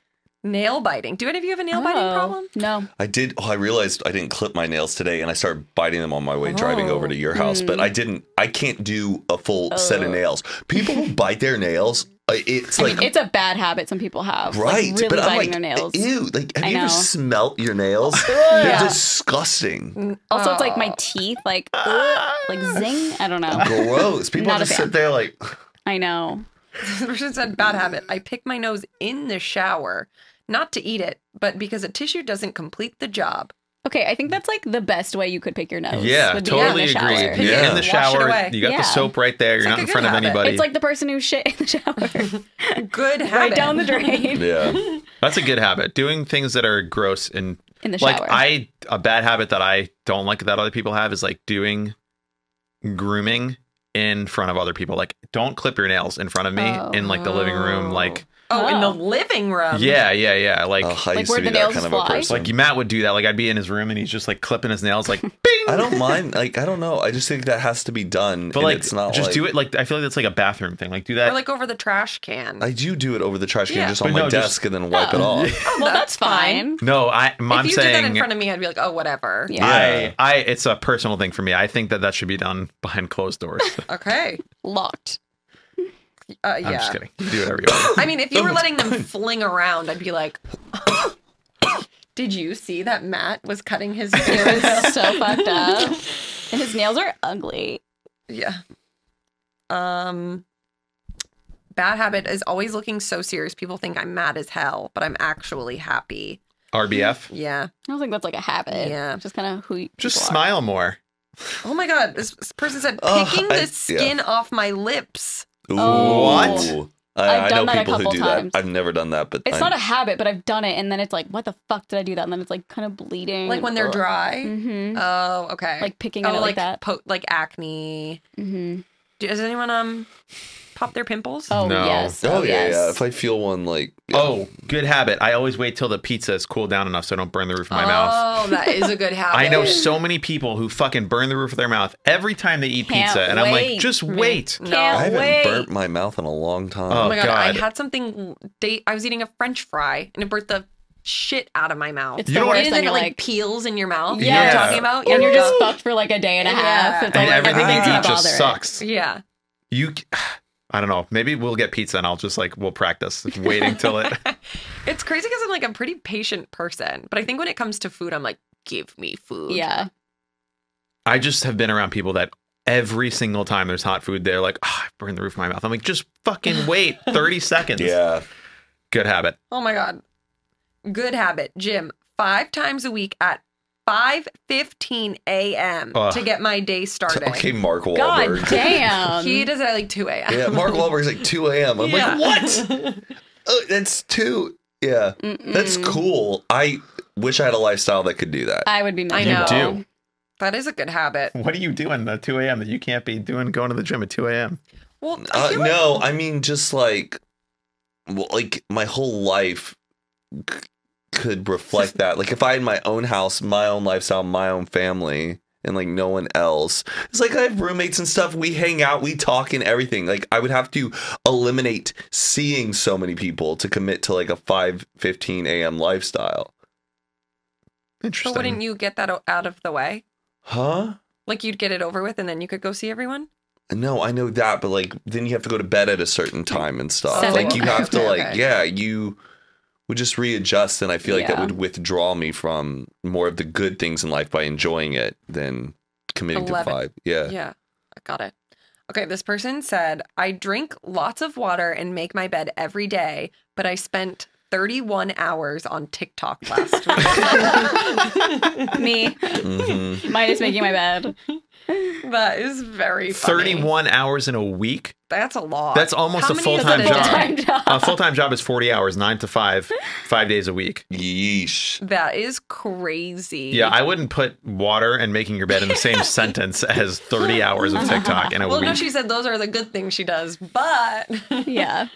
Nail biting. Do any of you have a nail biting problem? No. I did. Oh, I realized I didn't clip my nails today, and I started biting them on my way driving over to your house. But I didn't. I can't do a full set of nails. People who bite their nails, it's like It's a bad habit some people have. right. Like, really but I'm biting like, their nails. ew. Like, have I you ever know. smelt your nails? They're disgusting. Also, it's like my teeth, like zing. I don't know. Gross. People Not a just fan. sit there like. I know. This person said bad habit. I pick my nose in the shower, not to eat it, but because a tissue doesn't complete the job. Okay, I think that's like the best way you could pick your nose. Yeah, would be totally in the shower. agree. Yeah. In the Wash it shower, away. you got Yeah. the soap right there. You're like not a in good front of habit. anybody. It's like the person who shit in the shower. Good habit. Right down the drain. Yeah. That's a good habit. Doing things that are gross and In the like shower. a bad habit that I don't like that other people have is like doing grooming in front of other people. Like, don't clip your nails in front of me in like the living room. Like, Oh, in the Oh. living room. yeah. Like, I Like used where to be the that nails kind of a fly? person. like Matt would do that. Like, I'd be in his room and he's just like clipping his nails, like, bing. I don't mind. Like, I don't know. I just think that has to be done. But and like, it's not just like, do it. Like, I feel like that's like a bathroom thing. Like, do that. Or like over the trash can. I do it over the trash can, Yeah. just on But my no, just- desk, and then wipe it off. well, that's fine. no, I'm if you saying did that in front of me, I'd be like, oh, whatever. Yeah. it's a personal thing for me. I think that should be done behind closed doors. Okay. Locked. Yeah. I'm just kidding. You do whatever you want. I mean, if you were letting them fling around, I'd be like, did you see that Matt was cutting his It nails? was so fucked up. And his nails are ugly. Yeah. Bad habit is always looking so serious. People think I'm mad as hell, but I'm actually happy. RBF. Yeah. I don't think that's like a habit. Yeah. It's just kind of who you Just people are. smile more. Oh my God. This person said Oh, picking I- the skin off my lips. Ooh. Oh. I I've know done that a people who couple do times. that. I've never done that, but It's not a habit, but I've done it, and then it's like, what the fuck did I do that? And then it's like kind of bleeding. Like when they're dry. Mm-hmm. Oh, okay. Like picking at it like that. Like acne. Mm-hmm. Does anyone pop their pimples? Oh, No. yes. Oh, yeah, yes. yeah. If I feel one, like Oh, good habit. I always wait till the pizza is cooled down enough so I don't burn the roof of my mouth. Oh, that is a good habit. I know so many people who fucking burn the roof of their mouth every time they eat Can't pizza, and I'm like, wait. just wait. No. Can't I haven't wait. burnt my mouth in a long time. Oh, Oh my God. I God. had something. I was eating a French fry and it burnt the shit out of my mouth. It's You the know what- worst. and And then you're it like, peels in your mouth. Yeah. You know what I'm talking about? and you're just Yeah. fucked for like a day and a half. Yeah. It's all And like, everything you everything's eat not just bothering. sucks. Yeah. You, I don't know. Maybe we'll get pizza and I'll just like we'll practice waiting till it. It's crazy because I'm like a pretty patient person, but I think when it comes to food, I'm like, give me food. Yeah. I just have been around people that every single time there's hot food, they're like, oh, I burned the roof of my mouth. I'm like, just fucking wait 30 seconds. Yeah. Good habit. Oh my God. Good habit. Gym 5 times a week at 5:15 a.m. Ugh. to get my day started. Okay, Mark God Wahlberg. damn. He does it at like 2 a.m. Yeah, Mark Wahlberg's like 2 a.m. I'm Yeah. like, what? That's 2. Yeah. That's cool. I wish I had a lifestyle that could do that. I would be I miserable. know. do. That is a good habit. What are you doing at 2 a.m. that you can't be doing going to the gym at 2 a.m.? Well, I feel No, I mean just like my whole life could reflect that. Like if I had my own house, my own lifestyle, my own family, and like no one else. It's like I have roommates and stuff. We hang out, we talk and everything. Like I would have to eliminate seeing so many people to commit to like a 5:15 a.m. lifestyle. Interesting. But wouldn't you get that out of the way? Huh? Like you'd get it over with and then you could go see everyone? No, I know that, but like then you have to go to bed at a certain time and stuff. Seven. Like you have to Okay, like okay. yeah, you would just readjust, and I feel like that Yeah. would withdraw me from more of the good things in life by enjoying it than committing 11. to 5. Yeah. Yeah, I got it. Okay, this person said, I drink lots of water and make my bed every day, but I spent 31 hours on TikTok last week. Me. Mhm. Mine is making my bed. That is very funny. 31 hours in a week? That's a lot. That's almost How a many full-time is it a job. day? Full-time job. A full-time job is 40 hours, 9 to 5, 5 days a week. Yeesh. That is crazy. Yeah, I wouldn't put water and making your bed in the same sentence as 30 hours of TikTok in a Well, week. no, she said those are the good things she does, but Yeah.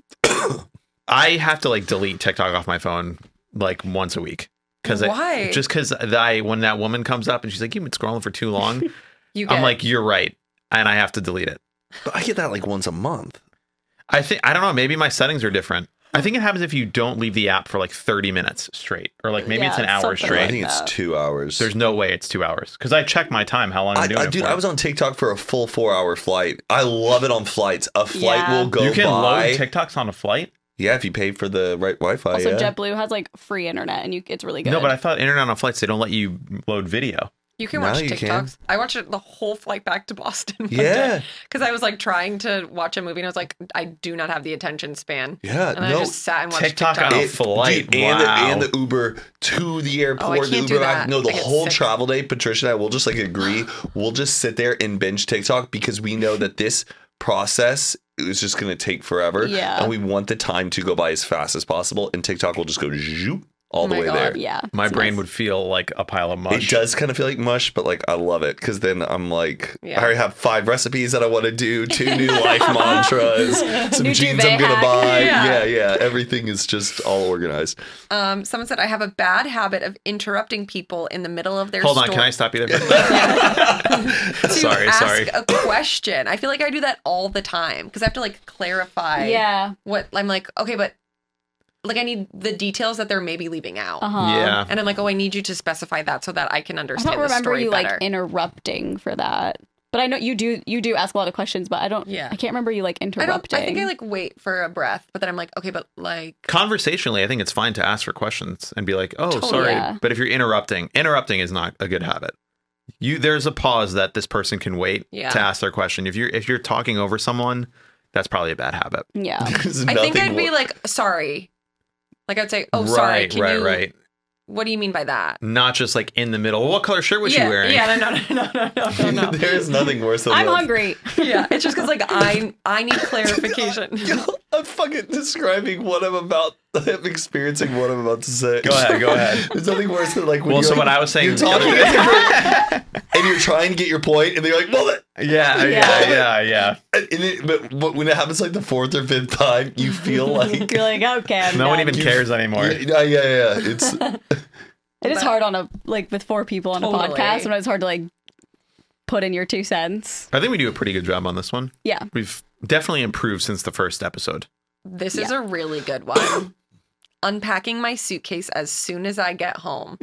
I have to like delete TikTok off my phone like once a week. Why? Just because when that woman comes up and she's like, you've been scrolling for too long, you get I'm like, you're right. And I have to delete it. But I get that like once a month. I don't know. Maybe my settings are different. I think it happens if you don't leave the app for like 30 minutes straight, or like maybe Yeah, it's an hour something I straight. think it's 2 hours. There's no way it's 2 hours because I check my time. How long I'm doing it Dude, for. I was on TikTok for a full 4-hour flight. I love it on flights. A flight Yeah. will go You can by. load TikToks on a flight. Yeah, if you pay for the right Wi-Fi. Also, yeah. JetBlue has like free internet, and it's really good. No, but I thought internet on flights they don't let you load video. You can Now watch you TikToks. can. I watched it the whole flight back to Boston. Yeah. Because I was like trying to watch a movie and I was like, I do not have the attention span. Yeah, And I no. just sat and watched TikTok TikTok. on a flight. Dude, and, Wow. and the Uber to the airport. Oh, I the can't do Uber back. that. No, the I get whole sick. travel day, Patricia and I will just like agree. We'll just sit there and binge TikTok because we know that this process is just going to take forever. Yeah. And we want the time to go by as fast as possible. And TikTok will just go zoop all the my way God, there. Yeah. My it's brain nice. would feel like a pile of mush. It does kind of feel like mush, but like I love it because then I'm like, Yeah. I already have 5 recipes that I want to do, 2 new life mantras, some New jeans duvet I'm gonna hack. buy. Yeah. Yeah. Everything is just all organized. Someone said I have a bad habit of interrupting people in the middle of their Hold on, story. can I stop you there? to Sorry, ask sorry. a question. I feel like I do that all the time because I have to like clarify Yeah. what I'm like, okay, but like I need the details that they're maybe leaving out. Yeah. And I'm like, oh, I need you to specify that so that I can I understand don't the remember story you better. like interrupting for that. But I know you do ask a lot of questions, but I don't Yeah. I can't remember you like I interrupting. think I like wait for a breath, but then I'm like, okay, but like Conversationally, I think it's fine to ask for questions and be like, "Oh, Totally. sorry." Yeah. But if you're interrupting is not a good habit. There's a pause that this person can wait Yeah. to ask their question. If you're talking over someone, that's probably a bad habit. Yeah. There's I think nothing I'd be more- like, sorry. Like I'd say, oh, sorry. Right, Can right, you, right. What do you mean by that? Not just like in the middle. What color shirt was yeah, she wearing? Yeah, no. There is nothing worse than I'm that. hungry. Yeah, it's just because like I need clarification. I'm fucking describing what I'm about. I'm experiencing what I'm about to say. Go ahead. There's nothing worse than like when Well, you're, so like, what I was saying you're the other talking and you're trying to get your point, and they're like, "Well," Yeah. but when it happens like the 4th or 5th time, you feel like You're like, okay. I'm No one done. even cares anymore. yeah. It's It is hard on with 4 people on a Totally. podcast. Sometimes it's hard to like put in your 2 cents. I think we do a pretty good job on this one. Yeah. We've definitely improved since the first episode. This is a really good one. Unpacking my suitcase as soon as I get home.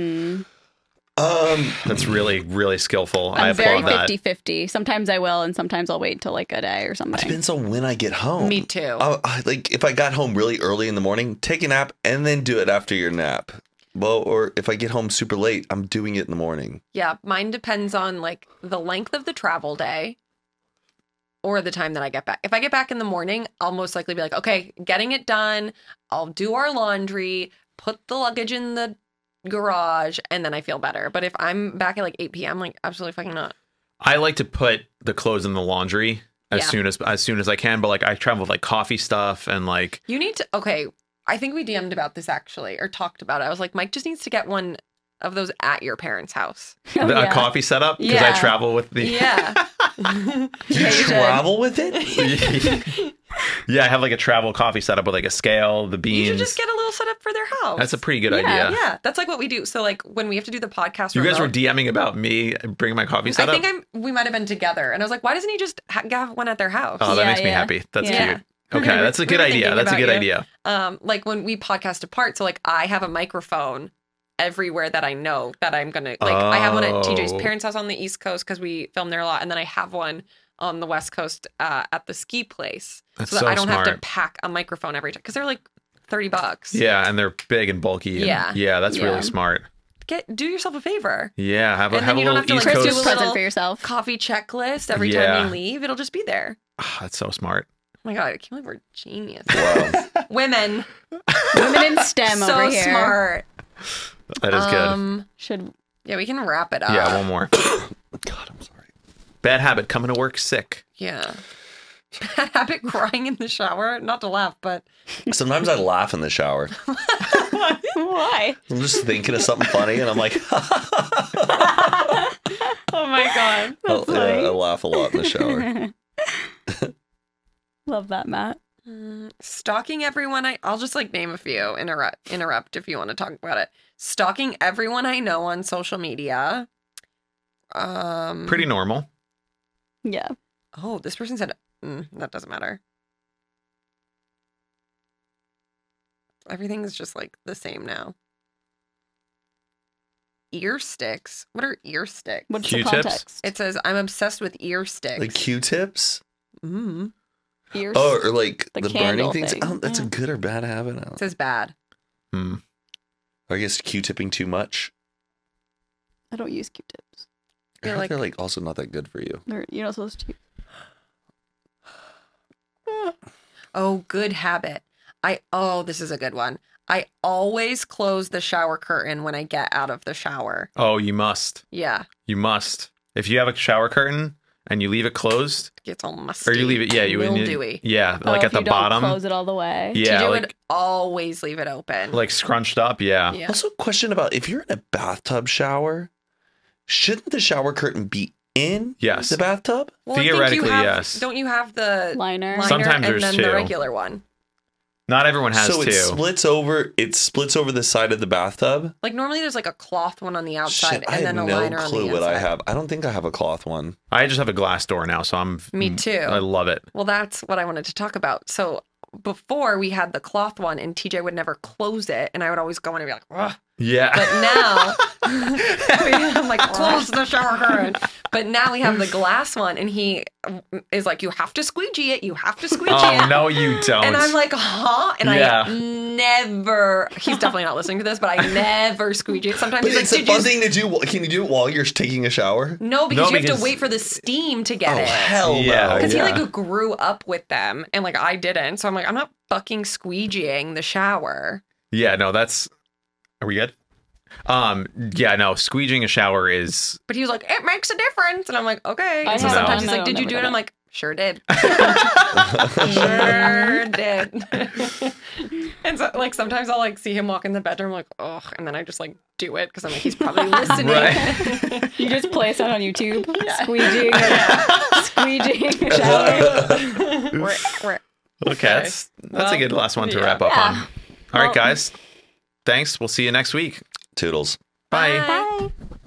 That's really, really skillful. I I'm very applaud that. 50-50. Sometimes I will, and sometimes I'll wait till like a day or something. depends on when I get home. Me too. Like if I got home really early in the morning, take a nap and then do it after your nap. Well, or if I get home super late, I'm doing it in the morning. Yeah, mine depends on like the length of the travel day or the time that I get back. If I get back in the morning, I'll most likely be like, okay, getting it done. I'll do our laundry, put the luggage in the garage, and then I feel better. But if I'm back at like 8 p.m., like absolutely fucking not. I like to put the clothes in the laundry as Yeah. soon as I can. But like I travel with like coffee stuff and like You need to, okay, I think we DM'd about this actually, or talked about it. I was like, Mike just needs to get one of those at your parents' house. Oh, a yeah. coffee setup because I Yeah. travel with the Yeah. You you should. travel with it? Yeah, I have like a travel coffee setup with like a scale, the beans. You should just get a little setup for their house. That's a pretty good Yeah. idea. Yeah, that's like what we do. So like when we have to do the podcast, You guys were remote, DMing about me bringing my coffee I setup. think we might have been together, and I was like, why doesn't he just have one at their house? Oh, that Yeah, makes me yeah. happy. That's Yeah. cute. Okay, that's a We good were idea. thinking That's a about good you. idea. Like when we podcast apart, so like I have a microphone everywhere that I know that I'm gonna like. I have one at TJ's Oh. parents' house on the East Coast because we film there a lot, and then I have one on the West Coast at the ski place, That's so that so I don't have to smart. pack a microphone every time because they're like $30. Yeah, and they're big and bulky. And Yeah. that's Yeah. really smart. Do yourself a favor. Yeah, have a And then you don't little have to, East like, Chris, do do a a Coast. little- present for yourself. Coffee checklist every Yeah. time you leave. It'll just be there. Ah, that's so smart. Oh my god, I can't believe we're genius. Wow. Women, Women in STEM so over here. smart. That is good. Should Yeah, we can wrap it up. Yeah, one more. God, I'm sorry. Bad habit, coming to work sick. Yeah. Bad habit, crying in the shower. Not to laugh, but Sometimes I laugh in the shower. why? I'm just thinking of something funny, and I'm like, oh my god. I laugh a lot in the shower. Love that, Matt. Stalking everyone I'll just like name a few. Interrupt if you want to talk about it. Stalking everyone I know on social media. Pretty normal. Yeah. Oh, this person said that doesn't matter. Everything is just like the same now. Ear sticks. What are ear sticks? What's the Q-tips? context? It says I'm obsessed with ear sticks. Like Q-tips? Mm. Ears. Oh, or like The the candle burning things? thing. I don't, that's a Yeah. good or bad habit. I It don't says bad. Hmm. I guess Q-tipping too much. I don't use Q-tips. I You're heard like- they're like also not that good for you. You're not supposed to. Oh, good habit. This is a good one. I always close the shower curtain when I get out of the shower. Oh, you must. Yeah. You must. If you have a shower curtain and you leave it closed, It gets all musty. or you leave it, mildewy. yeah, like Oh, at if the you don't bottom, close it all the way. yeah, TJ like would always leave it open. like scrunched up, yeah. yeah. Also, question about if you're in a bathtub shower, shouldn't the shower curtain be in Yes. the bathtub? Well, I think Theoretically, you have, yes. Don't you have the Liner. Sometimes and there's then two. the regular one? Not everyone has So two. it splits over the side of the bathtub. Like normally there's like a cloth one on the outside Shit, I and then have a no liner on clue the what inside. I have. I don't think I have a cloth one. I just have a glass door now, so Me too. I love it. Well, that's what I wanted to talk about. So before we had the cloth one and TJ would never close it and I would always go in and be like, ugh. Yeah. But now I'm like, close the shower curtain. But now we have the glass one and he is like, you have to squeegee it. You have to squeegee Oh it. no, you don't. And I'm like, huh? And Yeah. I never, he's definitely not listening to this, but I never squeegee it. Sometimes But he's like, it's a did you fun thing to do. Can you do it while you're taking a shower? No, because you have because- to wait for the steam to get Oh it. hell Yeah, no! Because yeah. he like grew up with them and like I didn't. So I'm like, I'm not fucking squeegeeing the shower. Yeah, no, that's. Are we good? Yeah, no, squeegeeing a shower is. But he was like, it makes a difference. And I'm like, okay. I And so have sometimes done he's that. like, did you I've do it? never I'm done like, sure did. sure did. And so like sometimes I'll like see him walk in the bedroom like, ugh. And then I just like do it because I'm like, he's probably listening. Right. You just play a sound on YouTube. Squeegeeing. Squeegeeing. Shower. We're- Okay, that's a good last one to yeah. wrap up Yeah. on. All right, guys. Thanks. We'll see you next week. Toodles. Bye. Bye. Bye.